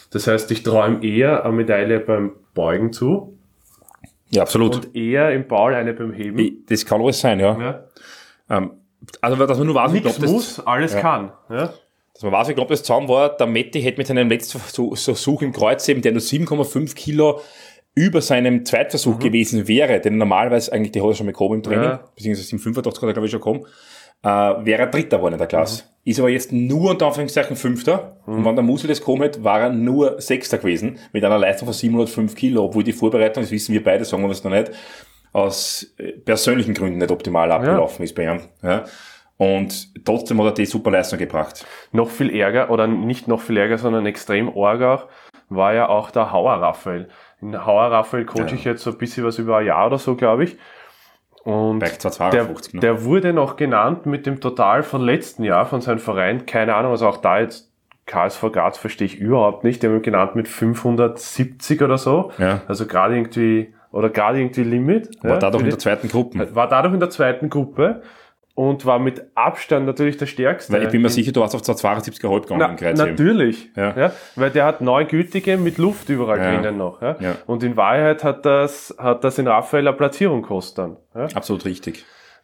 Das heißt, ich traue ihm eher eine Medaille beim Beugen zu. Ja, absolut. Und eher im Paul eine beim Heben. Das kann alles sein, ja. Also, dass man nur weiß, Nichts muss, alles kann. Ja. Dass man weiß, wie knapp das zusammen war. Der Matti hätte mit seinem letzten Versuch im Kreuzheben, der nur 7,5 Kilo über seinem Zweitversuch gewesen wäre, denn normalerweise eigentlich, die hat er schon mal gehabt im Training, beziehungsweise im 85 hat er, glaube ich, schon gekommen, wäre er Dritter geworden in der Klasse. Ist aber jetzt nur unter Anführungszeichen Fünfter. Und wenn der Musel das gekommen hat, war er nur Sechster gewesen, mit einer Leistung von 705 Kilo, obwohl die Vorbereitung, das wissen wir beide, sagen wir es noch nicht, aus persönlichen Gründen nicht optimal abgelaufen ist bei ihm. Ja. Und trotzdem hat er die super Leistung gebracht. Noch viel Ärger, oder nicht noch viel Ärger, sondern extrem arg auch, war ja auch der Hauer Raphael. In Hauer Raphael coache ich jetzt so ein bisschen was über ein Jahr oder so, glaube ich. Und der wurde noch genannt mit dem Total von letzten Jahr von seinem Verein. Keine Ahnung, also auch da jetzt KSV Graz verstehe ich überhaupt nicht. Der wird genannt mit 570 oder so. Ja. Also gerade irgendwie Limit. War dadurch in der zweiten Gruppe. War dadurch in der zweiten Gruppe. Und war mit Abstand natürlich der stärkste. Weil ich bin mir sicher, du hast auf 272,5 gegangen im Kreuzheben. Natürlich. Ja. Weil der hat 9 gültige mit Luft überall drinnen noch. Ja. Ja. Und in Wahrheit hat das in Raphael eine Platzierung gekostet dann. Ja. Absolut richtig.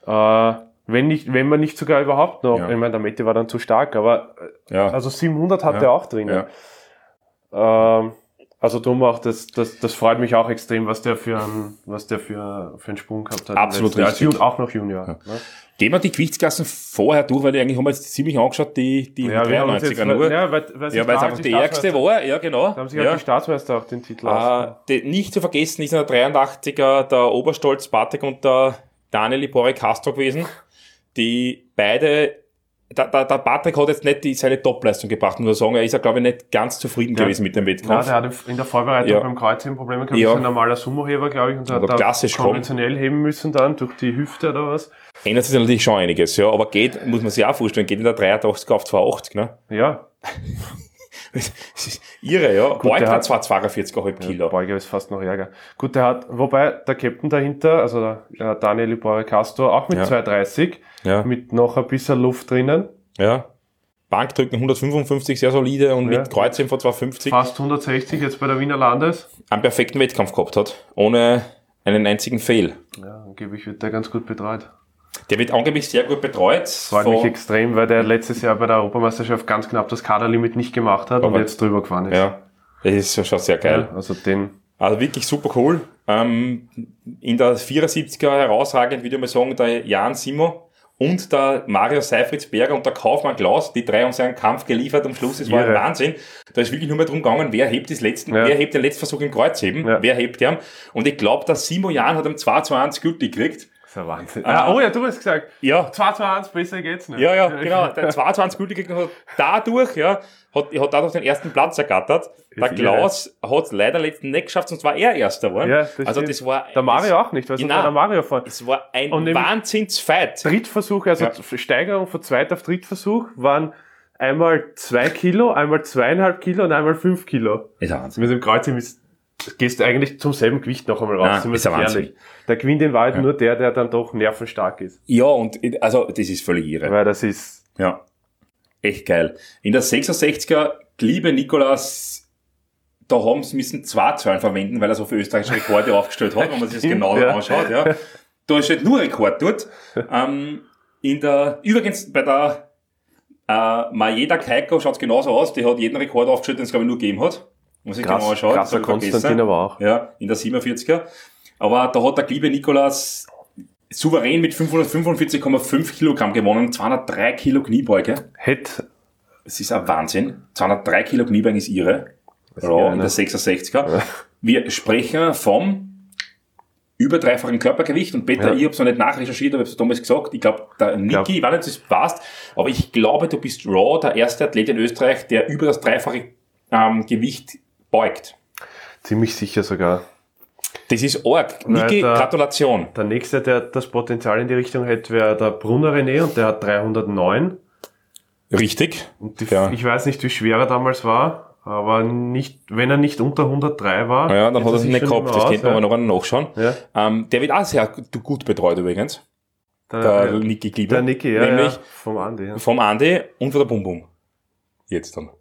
Wenn man nicht sogar überhaupt noch, ich meine, der Mette war dann zu stark, aber also 700 hat er auch drinnen. Ja. Also drum auch, das freut mich auch extrem, was der für einen Sprung gehabt hat. Absolut richtig. Und auch noch Junior. Ja. Ne? Gehen wir die Gewichtsklassen vorher durch, weil eigentlich haben wir jetzt ziemlich angeschaut, die 93er nur. Weil es einfach die ärgste war, ja genau. Da haben sich auch die Staatsmeister auch den Titel nicht zu vergessen ist in der 83er der Oberstolz Bartek und der Daniel Libore Castro gewesen, die beide, der Patrick hat jetzt nicht seine Topleistung gebracht, muss ich sagen, er ist ja, glaube ich, nicht ganz zufrieden gewesen mit dem Wettkampf. Ja, der hat in der Vorbereitung beim Kreuzheben Probleme gehabt, ist ein normaler Sumo-Heber, glaube ich, und hat da konventionell heben müssen dann, durch die Hüfte oder was. Ändert sich natürlich schon einiges, ja, aber muss man sich auch vorstellen, geht in der 83 auf 280, ne? Ja. Das ist irre, ja. Beuger hat zwar 42,5 Kilo. Beuger ist fast noch ärger. Gut, wobei der Captain dahinter, also der Daniel Libore Castro, auch mit 230, mit noch ein bisschen Luft drinnen. Ja. Bankdrücken 155, sehr solide, und mit Kreuzheben von 250. Fast 160 jetzt bei der Wiener Landes. Einen perfekten Wettkampf gehabt hat, ohne einen einzigen Fail. Ja, angeblich wird der ganz gut betreut. Der wird angeblich sehr gut betreut. Freut mich extrem, weil der letztes Jahr bei der Europameisterschaft ganz knapp das Kaderlimit nicht gemacht hat und jetzt drüber gefahren ist. Ja, das ist schon sehr geil. Ja, also wirklich super cool. In der 74er herausragend, würde ich mal sagen, der Jan Simo und der Mario Seifritzberger und der Kaufmann Klaus, die drei haben seinen Kampf geliefert am Schluss. Es war ein Wahnsinn. Da ist wirklich nur mehr drum gegangen, wer hebt den letzten Versuch im Kreuzheben, wer hebt den. Und ich glaube, der Simo Jan hat am 2-2-1 gültig gekriegt. Das ist ein Wahnsinn. Du hast gesagt, 2-2-1, besser geht's nicht. Ja, genau. Der 2-2-1 gültig gekriegt hat dadurch, hat dadurch den ersten Platz ergattert. Der Klaus hat es leider letzten nicht geschafft, sonst war er Erster geworden. Ja, das war der Mario auch nicht, weil sonst war der Mario vorne. Es war ein Wahnsinnsfight. Drittversuch, also Steigerung von Zweit- auf Drittversuch waren einmal 2 Kilo, einmal 2,5 Kilo und einmal 5 Kilo. Ist ein Wahnsinn. Mit dem Kreuzheben gehst du eigentlich zum selben Gewicht noch einmal raus. Ist ein Wahnsinn. Der gewinnt in Wahrheit nur der dann doch nervenstark ist. Ja, und also das ist völlig irre. Weil das ist... Ja, echt geil. In der 66er, liebe Nikolaus, da haben sie müssen 2 Zahlen verwenden, weil er so viele österreichische Rekorde aufgestellt hat, wenn man sich das genau anschaut. Ja. Da ist halt nur ein Rekord dort. Übrigens bei der Majeda Keiko schaut es genauso aus, die hat jeden Rekord aufgestellt, den es glaube ich nur gegeben hat. Muss ich genau anschauen. Krasser Konstantin aber auch. Ja, in der 47er. Aber da hat der liebe Nikolaus souverän mit 545,5 Kilogramm gewonnen, 203 Kilo Kniebeuge. Es ist ein Wahnsinn. 203 Kilo Kniebeuge ist irre. In der 66er. Wir sprechen vom über dreifachen Körpergewicht, und Peter, ich habe es noch nicht nachrecherchiert, aber ich habe es damals gesagt, ich glaube, der Niki, ich weiß nicht, ob du es passt, aber ich glaube, du bist der erste Athlet in Österreich, der über das dreifache Gewicht beugt. Ziemlich sicher sogar. Das ist arg. Niki, Gratulation. Der nächste, der das Potenzial in die Richtung hätte, wäre der Brunner René, und der hat 309. Richtig. Und ich weiß nicht, wie schwer er damals war, aber wenn er nicht unter 103 war. Ja, dann hat er sich nicht gehabt. Das könnte man aber noch nachschauen. Ja. Der wird auch sehr gut betreut übrigens. Der Niki Klieber. Der Niki, nämlich vom Andi. Vom Andi und von der Bum Bum. Jetzt dann.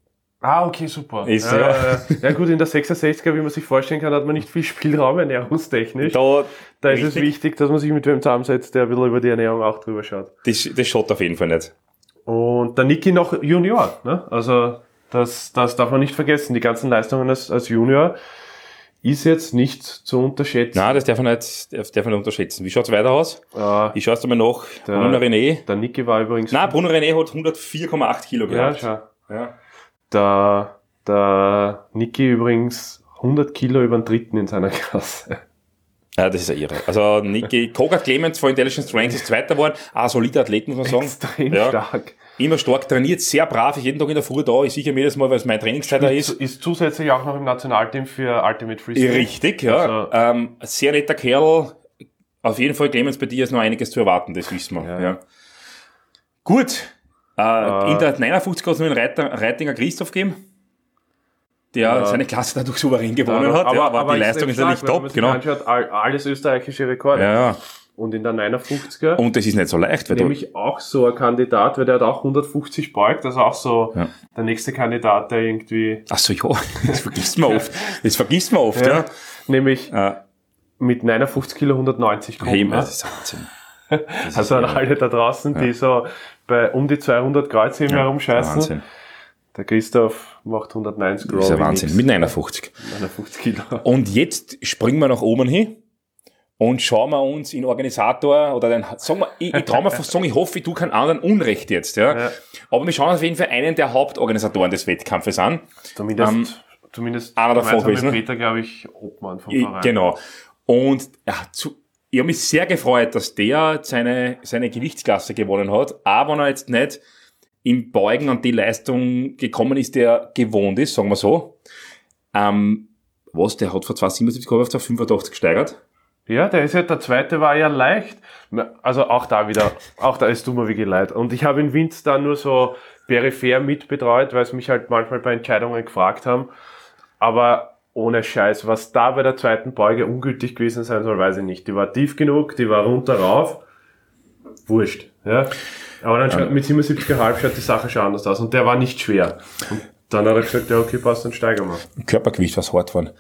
Ah, okay, super. Ist, ja gut, in der 66er, wie man sich vorstellen kann, hat man nicht viel Spielraum ernährungstechnisch. Da ist es wichtig, dass man sich mit wem zusammensetzt, der ein bisschen über die Ernährung auch drüber schaut. Das schaut auf jeden Fall nicht. Und der Niki noch Junior, ne? Also das darf man nicht vergessen. Die ganzen Leistungen als Junior ist jetzt nicht zu unterschätzen. Nein, das darf man nicht unterschätzen. Wie schaut's weiter aus? Ich schaue es mal nach. Bruno René. Der Niki war übrigens... Nein, Bruno René hat 104,8 Kilo gehabt. Ja, schau. Ja. Der Niki übrigens 100 Kilo über den Dritten in seiner Klasse. Ja, das ist ja irre. Also Niki, Koga Clemens von Intelligent Strength ist Zweiter geworden. Solider Athlet, muss man sagen. Extrem stark. Immer stark trainiert, sehr brav, jeden Tag in der Früh da, ich sicher jedes Mal, weil es meine Trainingszeit da ist. Ist zusätzlich auch noch im Nationalteam für Ultimate Freestyle. Richtig, ja. Also, sehr netter Kerl. Auf jeden Fall, Clemens, bei dir ist noch einiges zu erwarten, das wissen wir. Ja. Gut. In der 59 hat es nur einen Reitinger Christoph gegeben, der seine Klasse dadurch souverän gewonnen hat. Aber die Leistung ist natürlich top. Genau. Anschaut, alles österreichische Rekorde. Ja. Und in der 59er. Und das ist nicht so leicht. Nämlich auch so ein Kandidat, weil der hat auch 150 beugt, also auch so der nächste Kandidat, der irgendwie... Ach so, ja, das vergisst man oft. Ja. Nämlich mit 59 Kilo 190 kommen. Hey, das ist Wahnsinn. Also an alle da draußen, die so bei um die 200 Kreuzheben herumscheißen. Wahnsinn. Der Christoph macht 190 Gramm. Das ist ein Wahnsinn, mit 59. 59 Kilo. Und jetzt springen wir nach oben hin. Und schauen wir uns in Organisator oder ich traue mir fast sagen, ich hoffe, ich tue keinen anderen Unrecht jetzt, ja. Aber wir schauen uns auf jeden Fall einen der Hauptorganisatoren des Wettkampfes an. Zumindest einer davor gewesen. Mit Peter, glaube ich, Obmann vom Verein. Genau. Und ich habe mich sehr gefreut, dass der seine Gewichtsklasse gewonnen hat, aber wenn er jetzt nicht im Beugen an die Leistung gekommen ist, der gewohnt ist, sagen wir so. Der hat von 277 auf 285 gesteigert. Ja, der zweite war ja leicht. Also auch da, es tut mir wirklich leid. Und ich habe in Winz da nur so peripher mitbetreut, weil es mich halt manchmal bei Entscheidungen gefragt haben. Aber ohne Scheiß, was da bei der zweiten Beuge ungültig gewesen sein soll, weiß ich nicht. Die war tief genug, die war runter rauf. Wurscht, ja. Aber dann schaut mit 77,5 schaut die Sache schon anders aus. Und der war nicht schwer. Und dann hat er gesagt, ja okay, passt, dann steigern wir. Körpergewicht, was hart waren.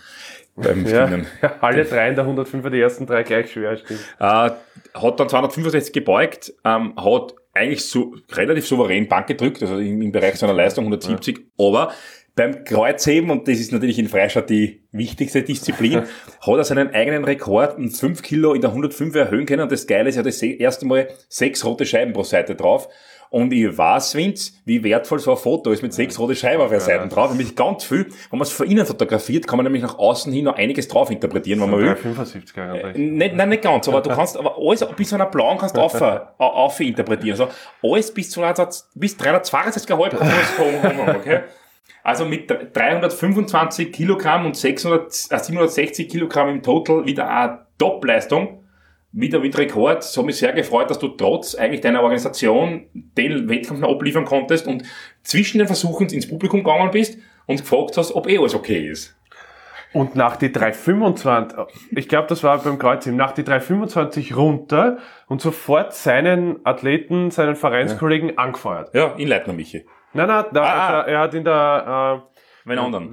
Alle drei in der 105er, die ersten drei gleich schwer, stimmt. Hat dann 265 gebeugt, hat eigentlich so relativ souverän Bank gedrückt, also im Bereich seiner Leistung 170, aber beim Kreuzheben, und das ist natürlich in Freistadt die wichtigste Disziplin, hat er seinen eigenen Rekord um 5 Kilo in der 105 erhöhen können, und das Geile ist, er hat das erste Mal 6 rote Scheiben pro Seite drauf. Und ich weiß, Vince, wie wertvoll so ein Foto ist mit 6 rote Scheiben auf der Seite drauf. Nämlich ganz viel. Wenn man es von innen fotografiert, kann man nämlich nach außen hin noch einiges drauf interpretieren, wenn man will. 75 Nein, nicht ganz, aber du kannst, aber alles bis zu einer blauen kannst du auf interpretieren. Also alles bis 362,5, okay? Also mit 325 Kilogramm und 760 Kilogramm im Total wieder eine Top-Leistung. Wieder mit Rekord. Es hat mich sehr gefreut, dass du trotz eigentlich deiner Organisation den Wettkampf noch abliefern konntest und zwischen den Versuchen ins Publikum gegangen bist und gefragt hast, ob alles okay ist. Und nach die 325, ich glaube, das war beim Kreuzheben, nach die 325 runter und sofort seinen Athleten, seinen Vereinskollegen angefeuert. Ja, in Leitner Michi. Nein, er hat in der, wen anderen?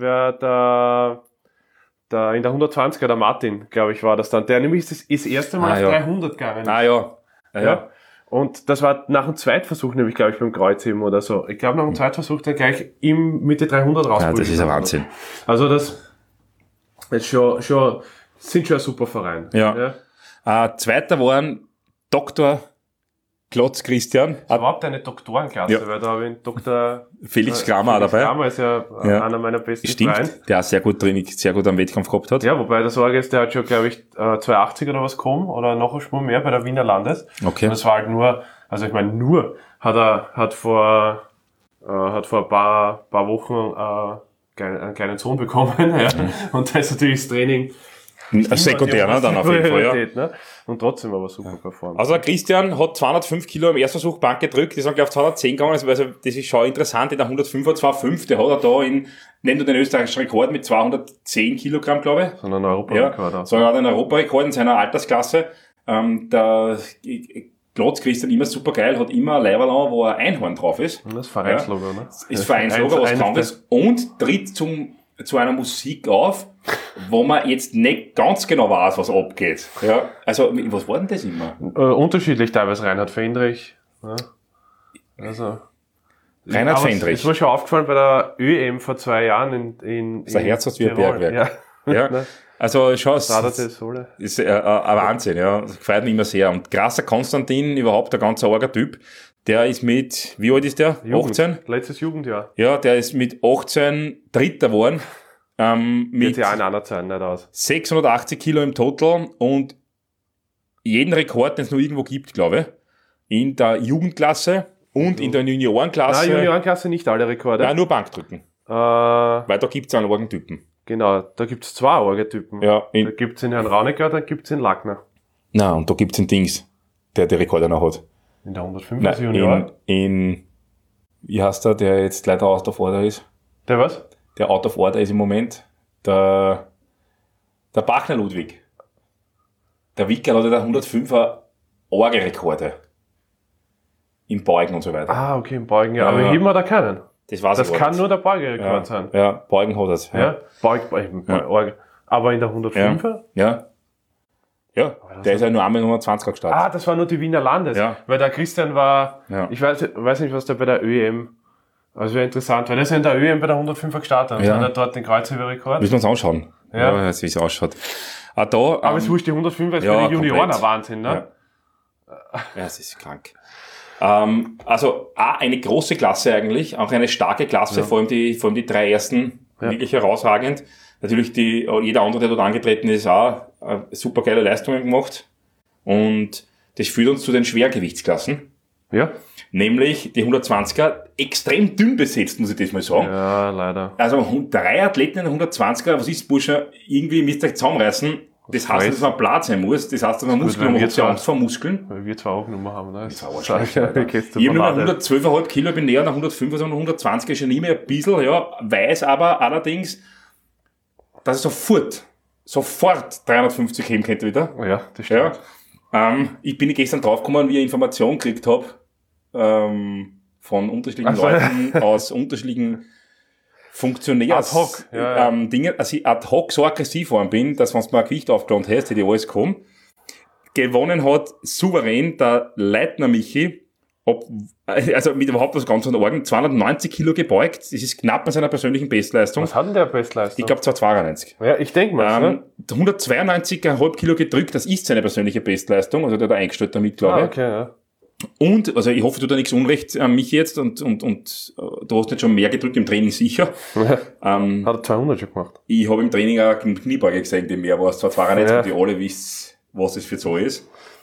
In der 120er, der Martin, glaube ich, war das dann. Der nämlich ist das erste Mal auf 300 gegangen. Ja. Und das war nach dem Zweitversuch, nämlich, glaube ich, beim Kreuzheben oder so. Ich glaube, nach dem Zweitversuch dann gleich Mitte 300 raus. Ja, das ist ein Wahnsinn. Also das ist sind schon ein super Verein. Ja. Zweiter waren Dr. Klotz Christian. Das war überhaupt eine Doktorenklasse, weil da habe ich Dr. Felix Kramer dabei. Kramer ist ja einer meiner besten Freunde. Der auch sehr gut am Wettkampf gehabt hat. Ja, wobei der Sorge ist, der hat schon, glaube ich, 280 oder was gekommen oder noch ein Spur mehr bei der Wiener Landes. Okay. Und das war halt hat vor ein paar Wochen einen kleinen Sohn bekommen, ja. Und da ist natürlich das Training sekundär, ne, dann auf jeden Fall, ja. Ne? Und trotzdem aber super performt. Also der Christian hat 205 Kilo im Erstversuch Bank gedrückt, die sind gleich auf 210 gegangen, also das ist schon interessant, in der 105 hat 205, der hat er da nicht nur den österreichischen Rekord mit 210 Kilogramm, glaube ich. Sondern einen Europarekord. Ja, sondern hat einen Europarekord in seiner Altersklasse. Der Platz Christian immer super geil, hat immer ein Leiberl an, wo ein Einhorn drauf ist. Das Vereinslogo, ne? Ist Vereinslogo, was Kranges. Und tritt zu einer Musik auf, wo man jetzt nicht ganz genau weiß, was abgeht. Ja, also, was war denn das immer? Unterschiedlich teilweise, Reinhard Fendrich. Ja. Also. Reinhard Fendrich. Ist mir schon aufgefallen bei der ÖM vor 2 Jahren in das Herz hat wie ein Bergwerk. Ja. Also, schau, ist ein Wahnsinn, ja. Das gefällt mir immer sehr. Und krasser Konstantin, überhaupt ein ganz arger Typ. Der ist mit, wie alt ist der? Jugend. 18? Letztes Jugendjahr. Ja, der ist mit 18 Dritter geworden. Mit ja in einer Zeit nicht aus. 680 Kilo im Total und jeden Rekord, den es noch irgendwo gibt, glaube ich, in der Jugendklasse und in der Juniorenklasse. Nein, Juniorenklasse nicht alle Rekorde. Nein, nur Bankdrücken. Weil da gibt es einen Orgentypen. Genau, da gibt es 2 Orgentypen. Ja, da gibt es den Herrn Raunecker, dann gibt es den Lackner. Nein, und da gibt es den Dings, der die Rekorde noch hat. In der 105er Junior? Wie heißt der jetzt leider out of order ist? Der was? Der out of order ist im Moment der Bachner Ludwig. Der Wickel hat ja der 105er Orgelrekorde. Im Beugen und so weiter. Ah, okay, im Beugen, ja. Aber heben wir da keinen. Das kann nur der Beugerekord sein. Ja, Beugen hat es. Ja, Beugen. Aber in der 105er? Ja, der ist ja nur einmal 120er gestartet. Ah, das war nur die Wiener Landes. Ja. Weil der Christian war, ich weiß nicht, was der bei der ÖM, also wäre interessant, weil er ist ja in der ÖM bei der 105er gestartet und hat er dort den Kreuzheberrekord. Müssen wir uns anschauen. Ja, wie es ausschaut. Aber es wurscht, die 105er ist für die Junioren ein Wahnsinn, ne? Ja, es ist krank. Also, eine große Klasse eigentlich, auch eine starke Klasse, vor allem die 3 ersten, wirklich herausragend. Natürlich jeder andere, der dort angetreten ist, auch super geile Leistungen gemacht. Und das führt uns zu den Schwergewichtsklassen. Ja. Nämlich die 120er, extrem dünn besetzt, muss ich das mal sagen. Ja, leider. Also 3 Athleten in der 120er, was ist, Bursche? Irgendwie müsst ihr euch zusammenreißen. Das heißt, dass man Blatt sein muss. Das heißt, dass man Muskeln hat. Ja Angst vor Muskeln. Weil wir 2 auch Nummer haben, ne? Das ist auch schlecht. Ich habe nur 112,5 Kilo, bin näher nach 105, also 120 ist schon nie mehr ein bisschen, weiß aber allerdings, dass ich sofort 350 heben könnte wieder. Ja, das stimmt. Ja. Ich bin gestern draufgekommen, wie ich Informationen gekriegt habe, von unterschiedlichen Leuten aus unterschiedlichen Dingen, dass ich ad hoc so aggressiv worden bin, dass wenn du mal ein Gewicht aufgeladen hast, hätte ich alles gekommen. Gewonnen hat souverän der Leitner Michi, also mit überhaupt was ganz Orgen, 290 Kilo gebeugt. Das ist knapp an seiner persönlichen Bestleistung. Was hat denn der Bestleistung? Ich glaube 292. Ja, ich denke mal. 192,5 Kilo gedrückt, das ist seine persönliche Bestleistung, also der hat eingestellt damit, glaube ich. Okay, ja. Und, also ich hoffe, du da nichts Unrecht an mich jetzt und du hast nicht schon mehr gedrückt im Training sicher. Hat er 200 schon gemacht? Ich habe im Training auch im Kniebeuge gesehen, dem mehr war es zwar 92 und die alle wissen, was es für so ist.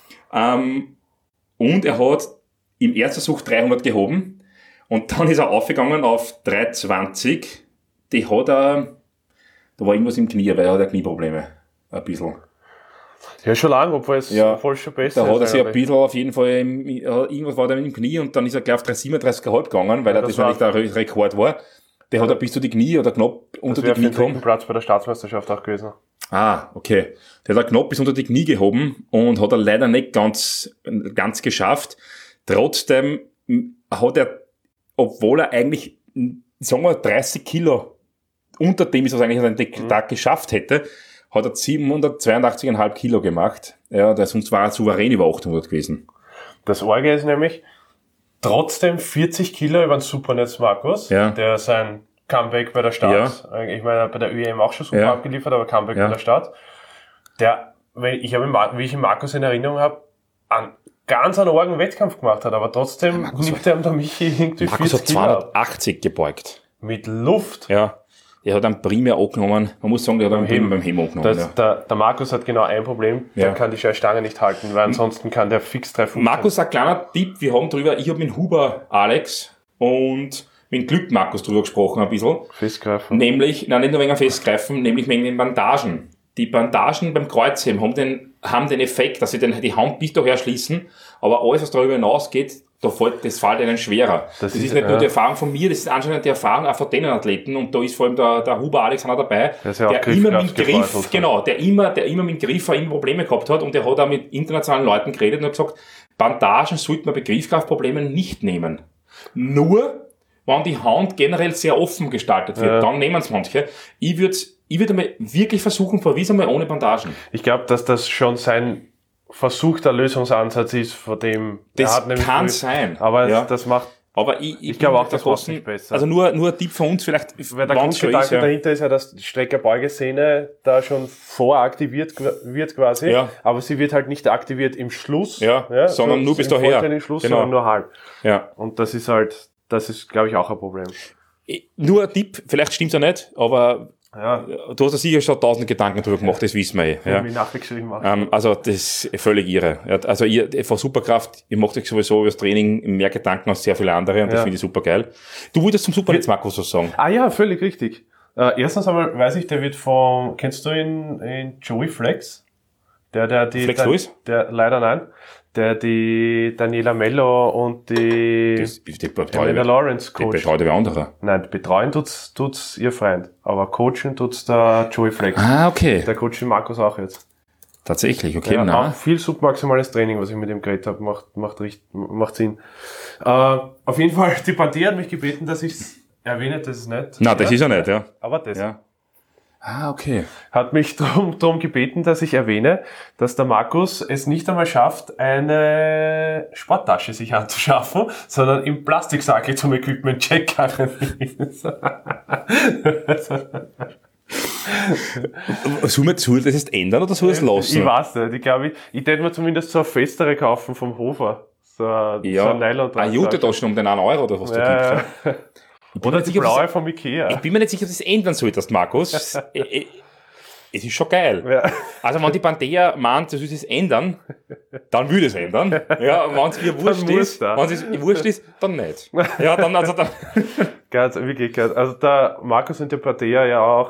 Und er hat im ersten Versuch 300 gehoben und dann ist er aufgegangen auf 320. Da war irgendwas im Knie, weil er hat ja Knieprobleme. Ein bisschen. Ja, schon lange, obwohl es schon besser ist. Da hat er sich ein bisschen auf jeden Fall, irgendwas war da mit dem Knie und dann ist er gleich auf 337,5 gegangen, weil das eigentlich der Rekord war. Der hat er bis zu die Knie oder knapp unter die Knie gehoben. Platz bei der Staatsmeisterschaft auch gewesen. Ah, okay. Der hat er knapp bis unter die Knie gehoben und hat er leider nicht ganz geschafft. Trotzdem hat er, obwohl er eigentlich, sagen wir, 30 Kilo unter dem ist, was eigentlich an den Tag geschafft hätte, hat er 782,5 Kilo gemacht. Ja, sonst war er souverän über 800 gewesen. Das Orge ist nämlich trotzdem 40 Kilo über den Supernetz Markus, der sein Comeback bei der Start, ich meine, bei der ÖEM auch schon super abgeliefert, aber Comeback bei der Start, wie ich Markus in Erinnerung habe, ganz einen argen Wettkampf gemacht hat, aber trotzdem nimmt er der Michi irgendwie 40 Kilo. Markus hat 280 gebeugt. Mit Luft? Ja. Er hat einen primär angenommen. Man muss sagen, der hat einen beim Heben angenommen. Der Markus hat genau ein Problem. Der kann die Stange nicht halten, weil ansonsten kann der fix treffen. Markus, ein kleiner Tipp. Wir haben ich habe mit Huber Alex und mit Glück Markus drüber gesprochen ein bisschen. Festgreifen. Nicht nur wegen Festgreifen, nämlich wegen den Bandagen. Die Bandagen beim Kreuzheben haben den Effekt, dass sie die Hand bis daher schließen, aber alles, was darüber hinausgeht, das fällt ihnen schwerer. Das ist nicht nur die Erfahrung von mir, das ist anscheinend die Erfahrung auch von den Athleten und da ist vor allem der Huber Alexander dabei, der immer mit Griff, der immer mit Griff immer Probleme gehabt hat und der hat auch mit internationalen Leuten geredet und hat gesagt, Bandagen sollte man bei Griffkraftproblemen nicht nehmen. Nur, wenn die Hand generell sehr offen gestaltet wird, dann nehmen es manche. Ich würde mal wirklich versuchen, verwies einmal ohne Bandagen. Ich glaube, dass das schon sein versuchter Lösungsansatz ist, von dem... Das kann sein. Aber das macht... Aber ich glaube auch, das macht nicht besser. Also nur ein Tipp von uns vielleicht. Weil der Grundgedanke dahinter ist ja, dass die Streckerbeugesehne da schon voraktiviert wird quasi. Ja. Aber sie wird halt nicht aktiviert im Schluss. Ja, sondern nur bis daher. Im Schluss, sondern nur halb. Ja. Und das ist, glaube ich, auch ein Problem. Nur ein Tipp, vielleicht stimmt's ja nicht, aber du hast ja sicher schon 1000 Gedanken drüber gemacht, das wissen wir ja. Wie nachgeschrieben also das ist völlig irre. Also ihr von Superkraft, ihr macht euch sowieso über das Training mehr Gedanken als sehr viele andere und das finde ich super geil. Du wolltest zum Supernetz, Markus, was sagen? Ah ja, völlig richtig. Erstens einmal weiß ich, der wird kennst du ihn in Joey Flex? Flex Lewis? Leider nein. Der die Daniela Mello und die Elena Lawrence coacht. Die betreut wer anderer. Nein, betreuen tut's ihr Freund. Aber coachen tut's der Joey Flex. Ah, okay. Der coacht den Markus auch jetzt. Tatsächlich, okay. Auch viel submaximales Training, was ich mit ihm geredet habe, macht Sinn. Auf jeden Fall, die Panthea hat mich gebeten, dass ich's erwähne, das ist nicht. Nein, das ist ja nicht, ja. Aber das. Ja. Ah, okay. Hat mich darum gebeten, dass ich erwähne, dass der Markus es nicht einmal schafft, eine Sporttasche sich anzuschaffen, sondern im Plastiksackel zum Equipment-Check Soll wir das jetzt ändern oder soll es lassen? Ich weiß nicht. Ich glaube, ich hätte mir zumindest so eine festere kaufen vom Hofer. So ein Nylon-Trag. Eine Jute-Tasche um den 1 Euro oder was du gibst. Oder die blaue vom Ikea. Ich bin mir nicht sicher, ob du das ändern solltest, Markus. Es ist schon geil. Ja. Also wenn die Panthea meint, du sollst es ändern, dann würde es ändern. Ja, wenn es ihr wurscht ist, dann nicht. Ja, dann. Ganz, wirklich, ganz. Also der Markus und die Panthea ja auch,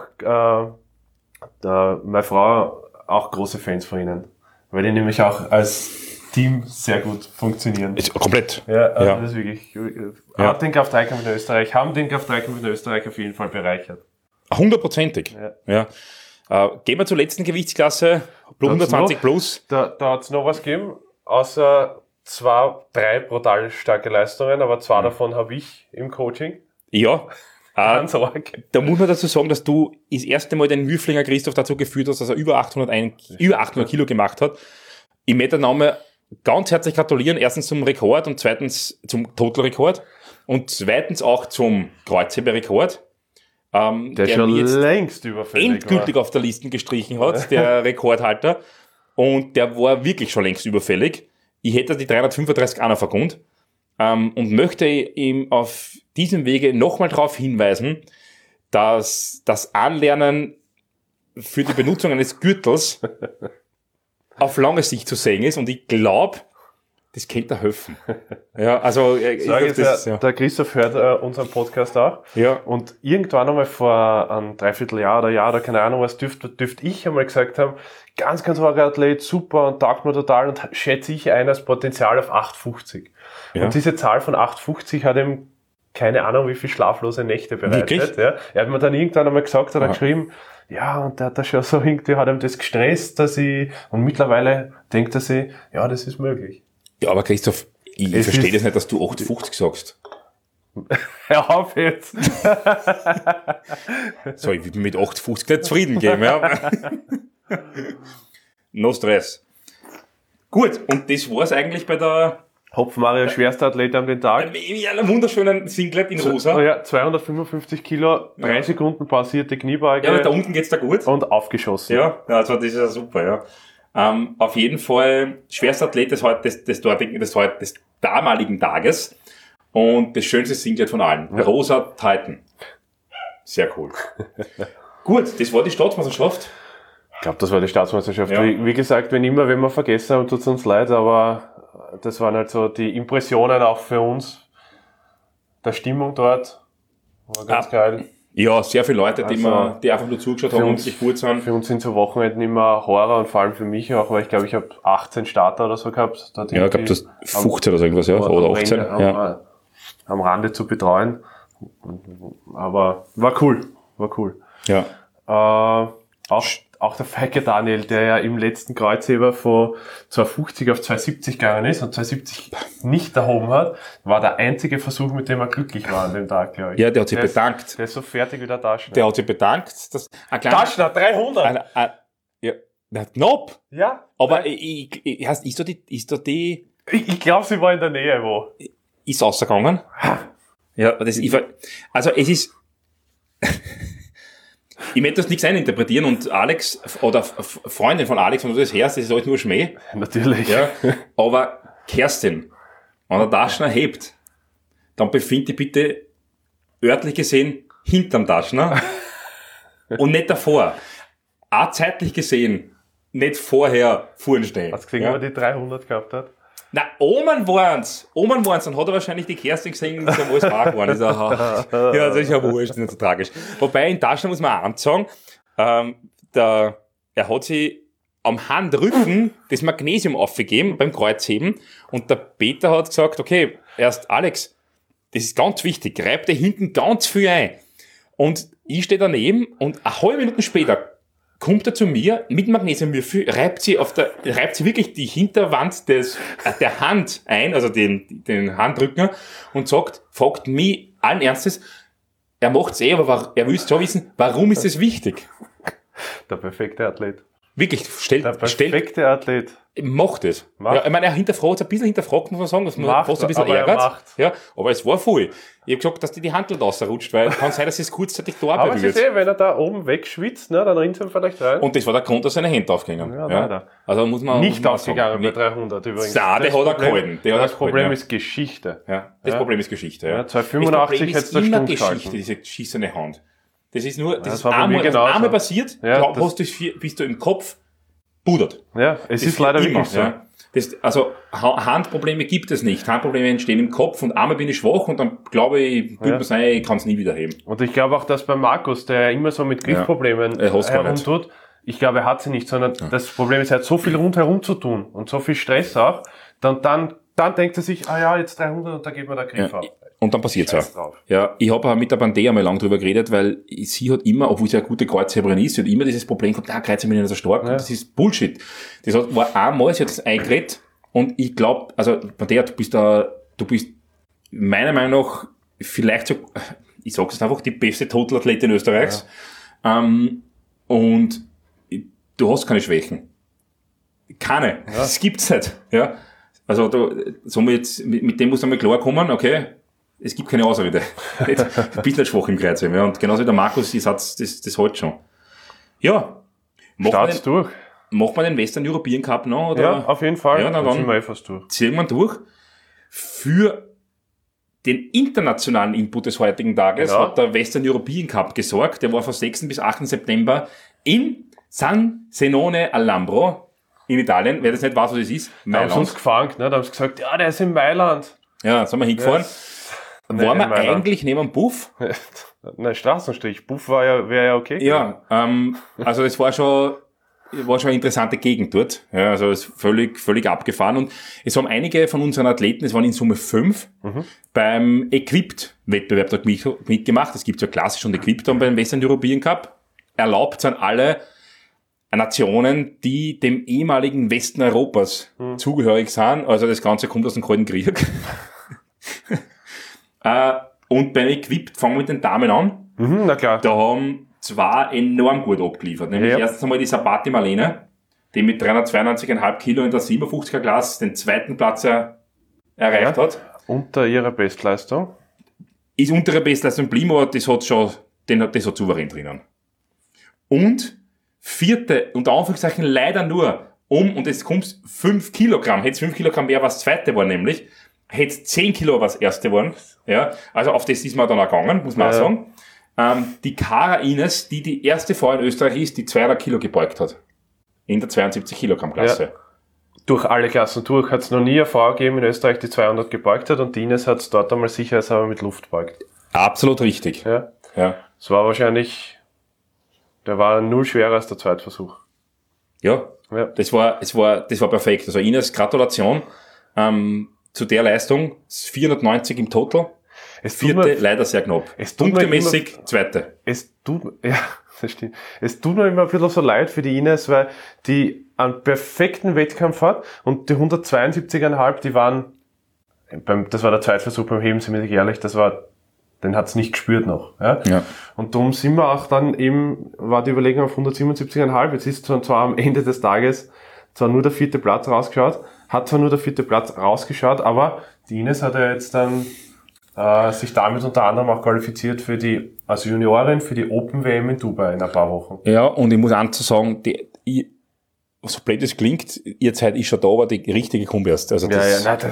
meine Frau auch große Fans von ihnen. Weil die nämlich auch als Team sehr gut funktionieren. Komplett. Ja, also das ist wirklich. Haben den Kraft-3-Kampf in Österreich auf jeden Fall bereichert. 100%ig. Ja. Gehen wir zur letzten Gewichtsklasse, 120 plus. Da hat es noch was gegeben, außer 3 brutal starke Leistungen, aber 2 davon habe ich im Coaching. Ja. Ganz arg. Da muss man dazu sagen, dass du das erste Mal den Müflinger Christoph dazu geführt hast, dass er über 800 Kilo gemacht hat. Ich möchte den Namen ganz herzlich gratulieren. Erstens zum Rekord und zweitens zum Total-Rekord und zweitens auch zum Kreuzheber-Rekord. Der schon längst überfällig endgültig war. Auf der Liste gestrichen hat, der Rekordhalter. Und der war wirklich schon längst überfällig. Ich hätte die 335 auch noch vergönnt. Und möchte ihm auf diesem Wege nochmal darauf hinweisen, dass das Anlernen für die Benutzung eines Gürtels auf lange Sicht zu sehen ist. Und ich glaube, das könnte er helfen. Ja, also, der Christoph hört unseren Podcast auch. Ja. Und irgendwann einmal vor einem Dreivierteljahr oder keine Ahnung was, dürfte ich einmal gesagt haben, ganz, ganz hoher Athlet, super und taugt mir total und schätze ich ein als Potenzial auf 850. Ja. Und diese Zahl von 850 hat ihm keine Ahnung, wie viel schlaflose Nächte bereitet. Ja. Er hat mir dann irgendwann einmal gesagt, hat er geschrieben, ja, und der hat da schon so irgendwie, hat ihm das gestresst, und mittlerweile denkt er sich, ja, das ist möglich. Ja, aber Christoph, ich verstehe das nicht, dass du 850 sagst. Hör auf jetzt. So, ich würde mit 850 nicht zufrieden geben, ja. No Stress. Gut, und das war's eigentlich bei der Hopf-Mario schwerster Athlet an den Tag. In einer wunderschönen Singlet in rosa. Ja, 255 Kilo, 3 Sekunden pausierte Kniebeuge. Ja, da unten geht's da gut. Und aufgeschossen. Ja, also das ist ja super, ja. Auf jeden Fall schwerster Athlet des damaligen Tages und das schönste Singlet von allen. Ja. Rosa Titan. Sehr cool. Gut, das war die Staatsmeisterschaft. Ich glaube, das war die Staatsmeisterschaft. Ja. Wie gesagt, wenn wir vergessen haben, tut's uns leid, aber das waren halt so die Impressionen auch für uns. Der Stimmung dort war ganz geil. Ja, sehr viele Leute, die einfach nur zugeschaut haben und sich gut sind. Für uns sind so Wochenenden immer Horror und vor allem für mich auch, weil ich glaube, ich habe 18 Starter oder so gehabt. Ja, ich glaube, das 15 oder so irgendwas, ja. Oder 18. Am Rande zu betreuen. Aber war cool. Ja. auch der Feike Daniel, der ja im letzten Kreuzheber von 250 auf 270 gegangen ist und 270 nicht erhoben hat, war der einzige Versuch, mit dem er glücklich war an dem Tag, glaube ich. Ja, der hat sich bedankt. Der ist so fertig wie der Taschner. Der hat sich bedankt. Taschner, 300! Ja, knapp. Ja. Aber ist da die Ich glaube, sie war in der Nähe, wo. ist rausgegangen? Ja, also es ist, ich möchte das nichts eininterpretieren und Alex, oder Freundin von Alex, wenn du das hörst, das ist halt nur Schmäh. Natürlich. Ja, aber Kerstin, wenn der Taschner hebt, dann befind dich bitte örtlich gesehen hinterm Taschner und nicht davor. Auch zeitlich gesehen nicht vorher vorn stehen. Hast du gesehen, ob er die 300 gehabt hat? Na, Omen waren's, dann hat er wahrscheinlich die Kerstin gesehen, die ist ja alles wahr geworden. Ja, das ist ja wurscht, nicht so tragisch. Wobei, in Taschner muss man auch eins sagen, er hat sich am Handrücken das Magnesium aufgegeben beim Kreuzheben und der Peter hat gesagt, okay, erst Alex, das ist ganz wichtig, reib dir hinten ganz viel ein. Und ich stehe daneben und eine halbe Minute später kommt er zu mir mit Magnesiumwürfel, reibt sie wirklich die Hinterwand der Hand ein, also den Handrücken, und fragt mich allen Ernstes, er macht's aber er will schon wissen, warum ist es wichtig? Der perfekte Athlet. Wirklich, Athlet. Macht es. Ja, ich meine, ein bisschen hinterfragt, muss man sagen, dass man fast ein bisschen ärgert. Ja, aber es war voll. Ich habe gesagt, dass die Handel rausrutscht, weil kann sein, dass es kurzzeitig da aber berührt. Aber wenn er da oben wegschwitzt, ne, dann rinnt es ihm vielleicht rein. Und das war der Grund, dass seine Hände aufgingen. Ja, leider. Also muss man nicht aufgegangen bei 300 übrigens. Nein, der hat er gehalten. Das Problem ist Geschichte. Ja, das Problem ist Geschichte. Ja. 285 hätte es da Stunde Geschichte, diese geschissene Hand. Das ist nur, das ist einmal passiert, bist du im Kopf pudert. Ja, es ist leider wirklich so. Ja. Also Handprobleme gibt es nicht. Handprobleme entstehen im Kopf und einmal bin ich schwach und dann glaube ich, ich kann es nie wieder heben. Und ich glaube auch, dass bei Markus, der immer so mit Griffproblemen herumtut, ich glaube, er hat sie nicht, sondern das Problem ist, er hat so viel rundherum zu tun und so viel Stress auch, dann denkt er sich, jetzt 300 und da geht mir der Griff auf. Und dann passiert's auch. Ja, ich habe auch mit der Bandea mal lang drüber geredet, weil sie hat immer, obwohl sie eine gute Kreuzheberin ist, sie hat immer dieses Problem gehabt, Kreuzheben ist nicht so stark, und das ist Bullshit. Das war einmal, sie hat das eingeredet, und ich glaube, also Bandea, du bist meiner Meinung nach vielleicht so, ich sag's jetzt einfach, die beste Totalathletin Österreichs, und du hast keine Schwächen. Keine. Das gibt's nicht. Ja. Also mit dem musst du einmal klarkommen, okay, es gibt keine Ausrede. Du bist nicht schwach im Kreuzheben. Ja. Und genauso wie der Markus, das hält schon. Ja. Start's durch. Macht man den Western European Cup noch? Oder? Ja, auf jeden Fall. Ja, dann sind wir fast durch. Ziehen wir durch. Für den internationalen Input des heutigen Tages hat der Western European Cup gesorgt. Der war von 6. bis 8. September in San Zenone al Lambro in Italien. Wer das nicht weiß, was das ist, Mailand. Da haben sie uns gefangen, ne? Da haben sie gesagt, der ist in Mailand. Ja, sind wir hingefahren. Waren wir eigentlich neben dem Buff? Nein, Straßenstrich. Buff wäre ja okay. Ja, also es war schon eine interessante Gegend dort. Ja, also es ist völlig abgefahren. Und es haben einige von unseren Athleten, es waren in Summe 5, beim Equipped-Wettbewerb dort mitgemacht. Es gibt ja klassisch und Equipped dann beim Western European Cup. Erlaubt sind alle Nationen, die dem ehemaligen Westen Europas zugehörig sind. Also das Ganze kommt aus dem Kalten Krieg. Und beim Equipped fangen wir mit den Damen an. Na klar. Da haben zwei enorm gut abgeliefert. Nämlich erstens einmal die Sabati Marlene, die mit 392,5 Kilo in der 57er Klasse den zweiten Platz erreicht hat. Unter ihrer Bestleistung. Ist unter ihrer Bestleistung geblieben, aber das hat souverän drinnen. Und vierte, unter Anführungszeichen leider nur und jetzt kommt's 5 Kilogramm. Hätte es 5 Kilogramm mehr, was zweite war nämlich. Hätte es 10 Kilo was erste waren. Ja, also auf das ist man dann auch gegangen, muss man auch sagen. Die Cara Ines, die erste Frau in Österreich ist, die 200 Kilo gebeugt hat. In der 72 Kilogramm Klasse. Ja. Durch alle Klassen durch hat es noch nie eine Frau gegeben in Österreich, die 200 gebeugt hat, und die Ines hat es dort einmal sicherheitshalber mit Luft gebeugt. Absolut richtig. Ja. Es war wahrscheinlich, der war null schwerer als der Zweitversuch. Ja. Das war perfekt. Also Ines, Gratulation. Zu der Leistung, 490 im Total. Vierte, leider sehr knapp. Punktemäßig Zweite. Das stimmt. Es tut mir immer ein bisschen so leid für die Ines, weil die einen perfekten Wettkampf hat und die 172,5, die waren, das war der Zweitversuch beim Heben, sind wir ehrlich, den hat's nicht gespürt noch. Ja? Und darum sind wir auch dann eben, war die Überlegung auf 177,5, jetzt ist zwar am Ende des Tages zwar nur der 4. Platz rausgeschaut, aber die Ines hat ja jetzt dann sich damit unter anderem auch qualifiziert als Juniorin für die Open WM in Dubai in ein paar Wochen. Ja, und ich muss auch zu sagen, so blöd es klingt, ihr Zeit ist schon da, aber die richtige kommt erst. Also wir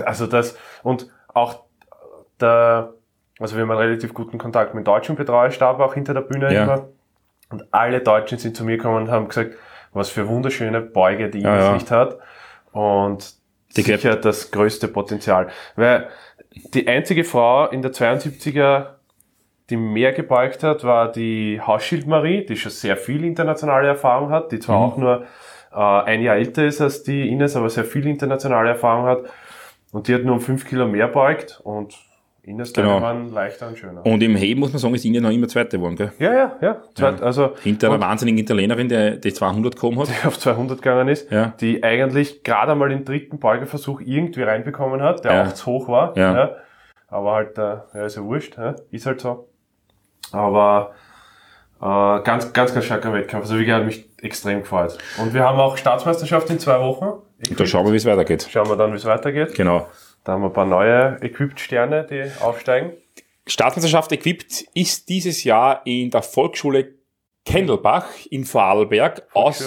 haben einen relativ guten Kontakt mit dem deutschen Betreuerstab auch hinter der Bühne immer. Und alle Deutschen sind zu mir gekommen und haben gesagt, was für wunderschöne Beuge die Ines nicht hat. Und sicher das größte Potenzial. Weil die einzige Frau in der 72er, die mehr gebeugt hat, war die Hauschild Marie, die schon sehr viel internationale Erfahrung hat, die zwar auch nur ein Jahr älter ist als die Ines, aber sehr viel internationale Erfahrung hat. Und die hat nur um 5 Kilo mehr beugt und Ines waren leichter und schöner. Und im Heben muss man sagen, ist Ines noch immer Zweite geworden, gell? Ja. Also hinter einer wahnsinnigen Italienerin, die 200 gekommen hat. Die auf 200 gegangen ist, die eigentlich gerade einmal den 3. Beugeversuch irgendwie reinbekommen hat, der auch zu hoch war. Ja. Aber halt, ist ja wurscht, ist halt so. Aber ganz starker Wettkampf. Also wie gesagt, hat mich extrem gefreut. Und wir haben auch Staatsmeisterschaft in 2 Wochen. Und da schauen wir, wie es weitergeht. Genau. Da haben wir ein paar neue Equipped-Sterne, die aufsteigen. Staatsmeisterschaft Equipped ist dieses Jahr in der Volksschule Kendelbach in Vorarlberg.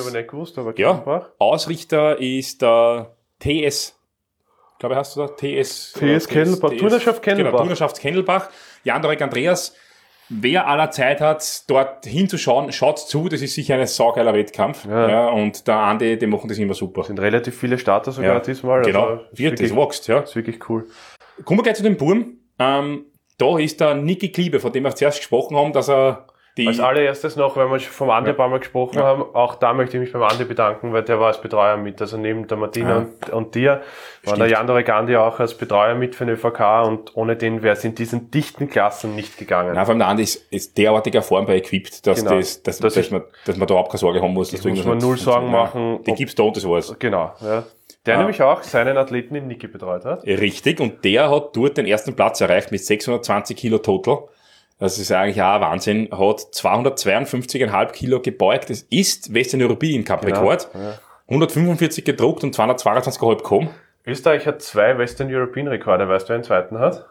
Ausrichter ist der TS, glaube ich, hast du da? TS Kendelbach, Turnerschaft Kendelbach. Genau, Turnerschaft Kendelbach. Jan-Dorek Andreas. Wer aller Zeit hat, dort hinzuschauen, schaut zu, das ist sicher ein saugeiler Wettkampf. Ja, und der Andi, die machen das immer super. Sind relativ viele Starter sogar diesmal. Genau, also das wächst, ja. Ist wirklich cool. Kommen wir gleich zu dem Burm. Da ist der Niki Kliebe, von dem wir zuerst gesprochen haben, dass er als allererstes noch, weil wir vom Andi ein paar Mal gesprochen haben, auch da möchte ich mich beim Andi bedanken, weil der war als Betreuer mit, also neben der Martina und dir, war der Jan-Dorek Andi auch als Betreuer mit für den ÖVK und ohne den wäre es in diesen dichten Klassen nicht gegangen. Nein, vor allem der Andi ist derartig erfahren bei Equipped, dass man da überhaupt keine Sorge haben muss. Dass muss man null Sorgen machen. Die gibt's da und das war's. Genau, ja. Der nämlich auch seinen Athleten in Niki betreut hat. Richtig, und der hat dort den ersten Platz erreicht mit 620 Kilo Total. Das ist eigentlich auch ein Wahnsinn. Hat 252,5 Kilo gebeugt. Das ist Western European Cup Rekord. Ja. 145 gedruckt und 222,5 gekommen. Österreich hat 2 Western European Rekorde. Weißt du, wer einen zweiten hat?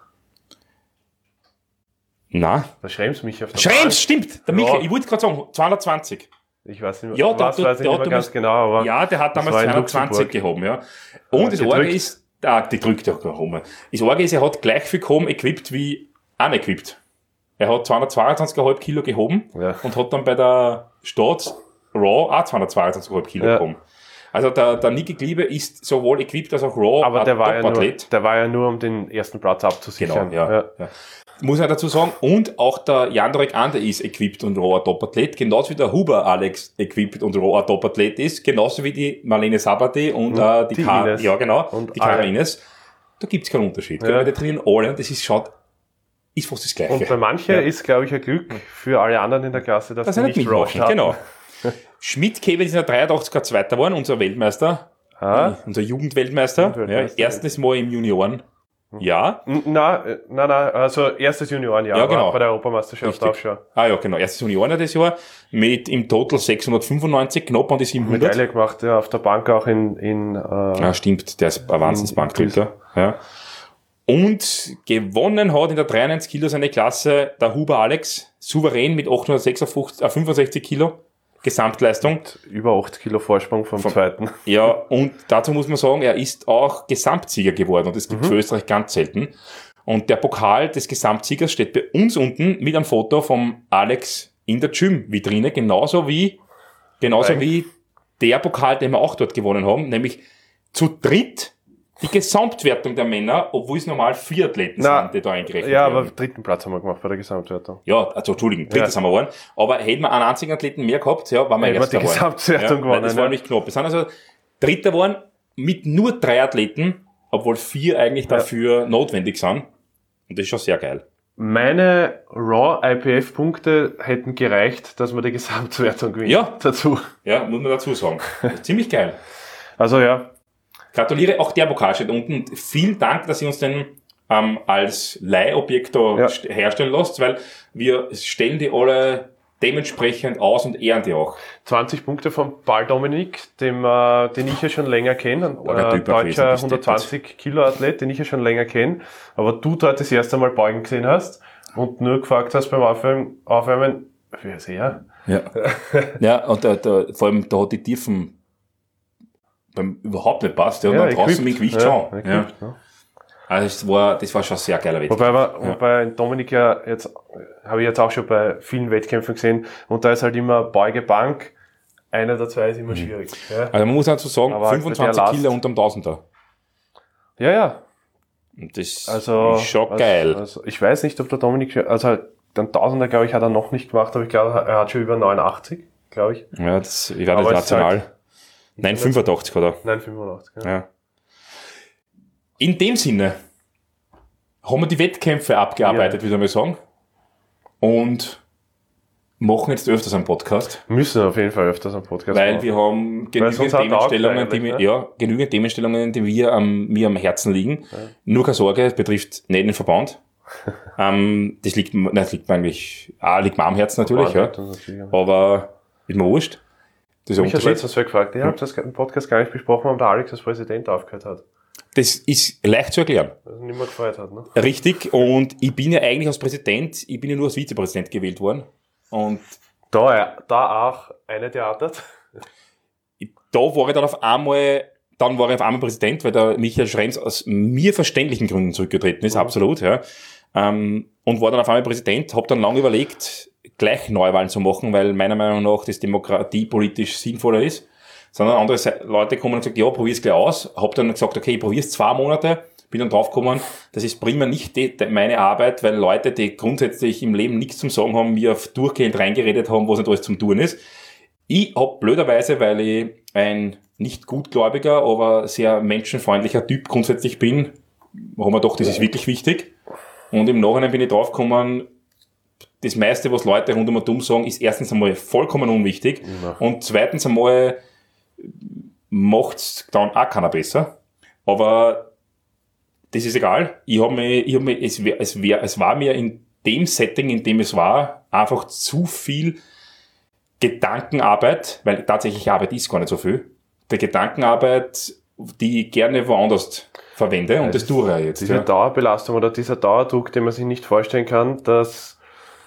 Na? Der Schrems mich auf der Schrems, stimmt! Der Michael, ich wollte gerade sagen, 220. Ich weiß nicht mehr, weiß ich nicht mehr ganz genau, aber... Ja, der hat damals 220 gehoben, ja. Und das Orge ist... die drückt auch gehoben. Das Orge ist, er hat gleich viel gehoben, equipped wie unequipped. Er hat 222,5 Kilo gehoben und hat dann bei der Stadt Raw auch 222,5 Kilo gehoben. Also der Niki Kliebe ist sowohl equipped als auch Raw. Aber der war ja nur um den ersten Platz abzusichern. Genau, ja. Muss ich dazu sagen, und auch der Jan-Dorek Ande ist equipped und Raw Top-Athlet, genauso wie der Huber Alex equipped und Raw Top-Athlet ist, genauso wie die Marlene Sabati und die Ines. Ja, genau, und die Karin Ines. Da gibt's keinen Unterschied. Ja. Die trainieren alle und das ist fast das Gleiche. Und bei manchen ist, glaube ich, ein Glück für alle anderen in der Klasse, dass sie nicht Raw starten. Genau. Schmidt-Kevin ist in der 83er Zweiter geworden, unser Weltmeister. Unser Jugendweltmeister. Erstes Mal im Junioren. Ja. Nein, also erstes Juniorenjahr, ja, genau. Bei der Europameisterschaft auch schon. Ja, genau, erstes Juniorenjahr das Jahr, mit im Total 695, knapp an die 700. Medaille gemacht, ja, auf der Bank auch stimmt, der ist ein Wahnsinnsbankdrücker. Ja. Und gewonnen hat in der 93 Kilo seine Klasse der Huber Alex, souverän mit 65 Kilo. Gesamtleistung. Und über 8 Kilo Vorsprung vom Zweiten. Ja, und dazu muss man sagen, er ist auch Gesamtsieger geworden und das gibt für Österreich ganz selten. Und der Pokal des Gesamtsiegers steht bei uns unten mit einem Foto vom Alex in der Gym-Vitrine, genauso wie der Pokal, den wir auch dort gewonnen haben, nämlich zu dritt die Gesamtwertung der Männer, obwohl es normal 4 Athleten sind, die da eingerechnet werden. Ja, aber 3. Platz haben wir gemacht bei der Gesamtwertung. Ja, also Entschuldigung, 3. sind wir geworden. Aber hätten wir einen einzigen Athleten mehr gehabt, ja, waren wir Erster geworden. Die Gesamtwertung gewonnen. Das war nämlich knapp. Wir sind also Dritter geworden mit nur 3 Athleten, obwohl 4 eigentlich dafür notwendig sind. Und das ist schon sehr geil. Meine Raw IPF-Punkte hätten gereicht, dass man die Gesamtwertung gewinnt. Ja. Dazu. Ja, muss man dazu sagen. Ziemlich geil. Also ja. Gratuliere, auch der Pokal steht unten. Vielen Dank, dass ihr uns den als Leihobjekt da herstellen lasst, weil wir stellen die alle dementsprechend aus und ehren die auch. 20 Punkte von Paul Dominik, den ich ja schon länger kenne, ein deutscher 120 Kilo Athlet, den ich ja schon länger kenne, aber du dort das erste Mal beugen gesehen hast und nur gefragt hast beim Aufwärmen, wer ist er? Ja. Ja, und vor allem da hat die Tiefen überhaupt nicht passt, ja, und dann draußen mit Gewicht schon. Ja. Also das war schon sehr geiler Wettkampf. Wobei Dominik ja jetzt, habe ich jetzt auch schon bei vielen Wettkämpfen gesehen, und da ist halt immer Beuge-Bank, einer der zwei ist immer schwierig. Ja. Also man muss dazu sagen, aber 25 Kilo unterm Tausender. Ja. Und das ist schon geil. Also ich weiß nicht, ob der Dominik, also den Tausender, glaube ich, hat er noch nicht gemacht, aber ich glaube, er hat schon über 89, glaube ich. Ja, ich war nicht national. Halt 9,85 hat er. 9,85, ja. In dem Sinne haben wir die Wettkämpfe abgearbeitet, würde ich mal sagen. Und machen jetzt öfters einen Podcast. Müssen auf jeden Fall öfters einen Podcast machen. Weil wir haben genügend Themenstellungen, die mir am Herzen liegen. Ja. Nur keine Sorge, es betrifft nicht den Verband. Das liegt mir eigentlich, liegt mir am Herzen natürlich, ja. Aber ist mir wurscht. Das mich hat letztens gefragt, ich habe das im Podcast gar nicht besprochen, warum der Alex als Präsident aufgehört hat. Das ist leicht zu erklären. Dass er nicht mehr gefreut hat, ne? Richtig, und ich bin ja eigentlich als Präsident, ich bin ja nur als Vizepräsident gewählt worden. Und da auch eine theatert. Da war ich dann auf einmal Präsident, weil der Michael Schrems aus mir verständlichen Gründen zurückgetreten ist, absolut, ja. Und war dann auf einmal Präsident, habe dann lange überlegt, gleich Neuwahlen zu machen, weil meiner Meinung nach das demokratiepolitisch sinnvoller ist. Sondern andere Leute kommen und sagen, ja, probier's gleich aus. Hab dann gesagt, okay, ich probier's 2 Monate. Bin dann draufgekommen, das ist prima nicht meine Arbeit, weil Leute, die grundsätzlich im Leben nichts zum Sagen haben, mir durchgehend reingeredet haben, was nicht alles zum Tun ist. Ich hab blöderweise, weil ich ein nicht gutgläubiger, aber sehr menschenfreundlicher Typ grundsätzlich bin, haben wir doch, das ist wirklich wichtig. Und im Nachhinein bin ich draufgekommen, das meiste, was Leute rund um dumm sagen, ist erstens einmal vollkommen unwichtig. Ja. Und zweitens einmal macht's dann auch keiner besser. Aber das ist egal. Es war mir in dem Setting, in dem es war, einfach zu viel Gedankenarbeit, weil tatsächlich Arbeit ist gar nicht so viel. Die Gedankenarbeit, die ich gerne woanders verwende, und das tue ich jetzt. Diese Dauerbelastung oder dieser Dauerdruck, den man sich nicht vorstellen kann, dass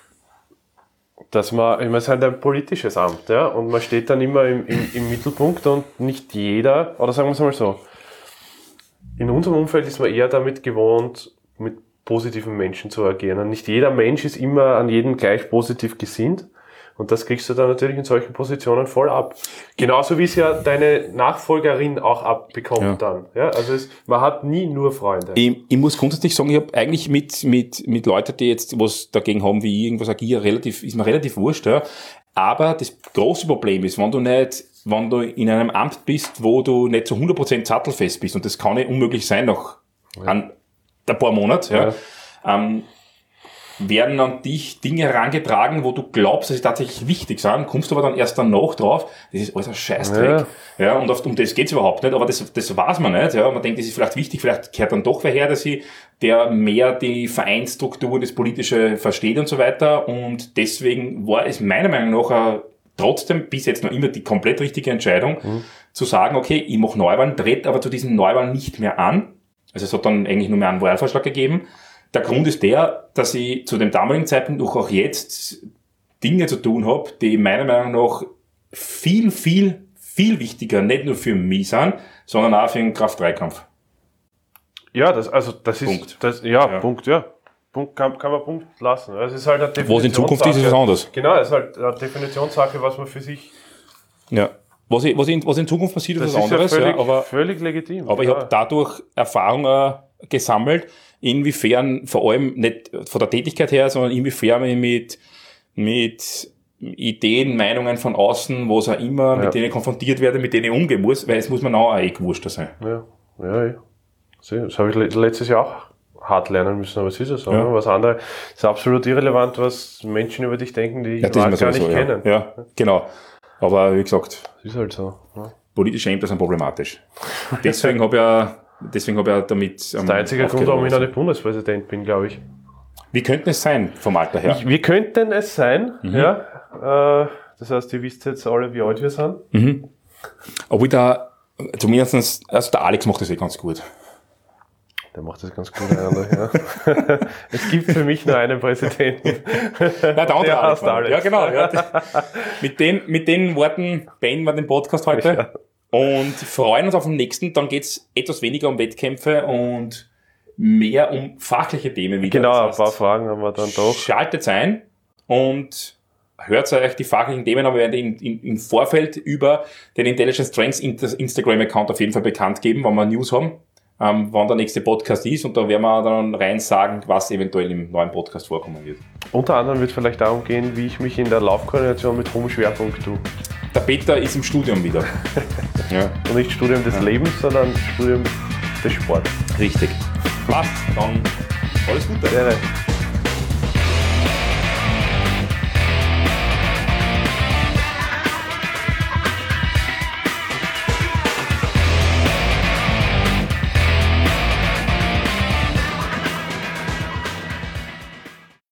man, es ist halt ein politisches Amt, ja, und man steht dann immer im Mittelpunkt, und nicht jeder, oder sagen wir es mal so, in unserem Umfeld ist man eher damit gewohnt, mit positiven Menschen zu agieren, und nicht jeder Mensch ist immer an jeden gleich positiv gesinnt, und das kriegst du dann natürlich in solchen Positionen voll ab. Genauso wie es ja deine Nachfolgerin auch abbekommt dann. Ja, also man hat nie nur Freunde. Ich muss grundsätzlich sagen, ich habe eigentlich mit Leuten, die jetzt was dagegen haben, wie ich irgendwas agiere, ist mir relativ wurscht. Ja. Aber das große Problem ist, wenn du in einem Amt bist, wo du nicht zu 100% sattelfest bist, und das kann nicht unmöglich sein nach ein paar Monaten, werden an dich Dinge herangetragen, wo du glaubst, dass sie tatsächlich wichtig sind, kommst aber dann erst danach drauf, das ist alles ein Scheißdreck. Ja, und um das geht's überhaupt nicht, aber das weiß man nicht. Ja, man denkt, das ist vielleicht wichtig, vielleicht kehrt dann doch wer her, der mehr die Vereinsstruktur, das Politische versteht und so weiter, und deswegen war es meiner Meinung nach trotzdem bis jetzt noch immer die komplett richtige Entscheidung, zu sagen, okay, ich mache Neuwahlen, trete aber zu diesen Neuwahlen nicht mehr an. Also es hat dann eigentlich nur mehr einen Wahlvorschlag gegeben. Der Grund ist der, dass ich zu dem damaligen Zeitpunkt auch jetzt Dinge zu tun habe, die meiner Meinung nach viel, viel, viel wichtiger, nicht nur für mich sind, sondern auch für den Kraft-3-Kampf. Ja, das ist Punkt. Punkt, ja. Punkt kann man Punkt lassen. Es ist halt eine Definitionssache. Was in Zukunft ist was anderes. Genau, es ist halt eine Definitionssache, was man für sich... Ja. Was in Zukunft passiert, ist was anderes. Ja, aber völlig legitim. Aber ich habe dadurch Erfahrungen gesammelt, inwiefern, vor allem nicht von der Tätigkeit her, sondern inwiefern ich mit Ideen, Meinungen von außen, was auch immer, mit denen ich konfrontiert werde, mit denen ich umgehen muss, weil es muss mir auch gewurschter sein. Ja. Das habe ich letztes Jahr auch hart lernen müssen, aber es ist ja so. Ne? Was andere ist absolut irrelevant, was Menschen über dich denken, die ich gar nicht kennen. Ja, genau. Aber wie gesagt, das ist halt so. Ne? Politische Ämter sind problematisch. Deswegen habe ich damit. Das ist der einzige Grund, warum ich noch nicht Bundespräsident bin, glaube ich. Wie könnten es sein, vom Alter her? Wir könnten es sein, ja. Das heißt, ihr wisst jetzt alle, wie alt wir sind. Obwohl zumindest, also der Alex macht das ganz gut. Der macht das ganz gut eigentlich, ja. Es gibt für mich nur einen Präsidenten. Nein, der andere Alex. Ja, genau. Ja. Ja. Mit den Worten beenden wir den Podcast heute. Ja. Und freuen uns auf den nächsten. Dann geht's etwas weniger um Wettkämpfe und mehr um fachliche Themen wieder. Genau, ein paar Fragen haben wir dann doch. Schaltet ein und hört euch die fachlichen Themen, aber wir werden im Vorfeld über den Intelligent Strengths Instagram-Account auf jeden Fall bekannt geben, wenn wir News haben, wann der nächste Podcast ist, und da werden wir dann rein sagen, was eventuell im neuen Podcast vorkommen wird. Unter anderem wird es vielleicht darum gehen, wie ich mich in der Laufkoordination mit hohem Schwerpunkt tue. Der Peter ist im Studium wieder. Ja. Und nicht Studium des Lebens, sondern Studium des Sports. Richtig. Passt, dann alles Gute. Gerne.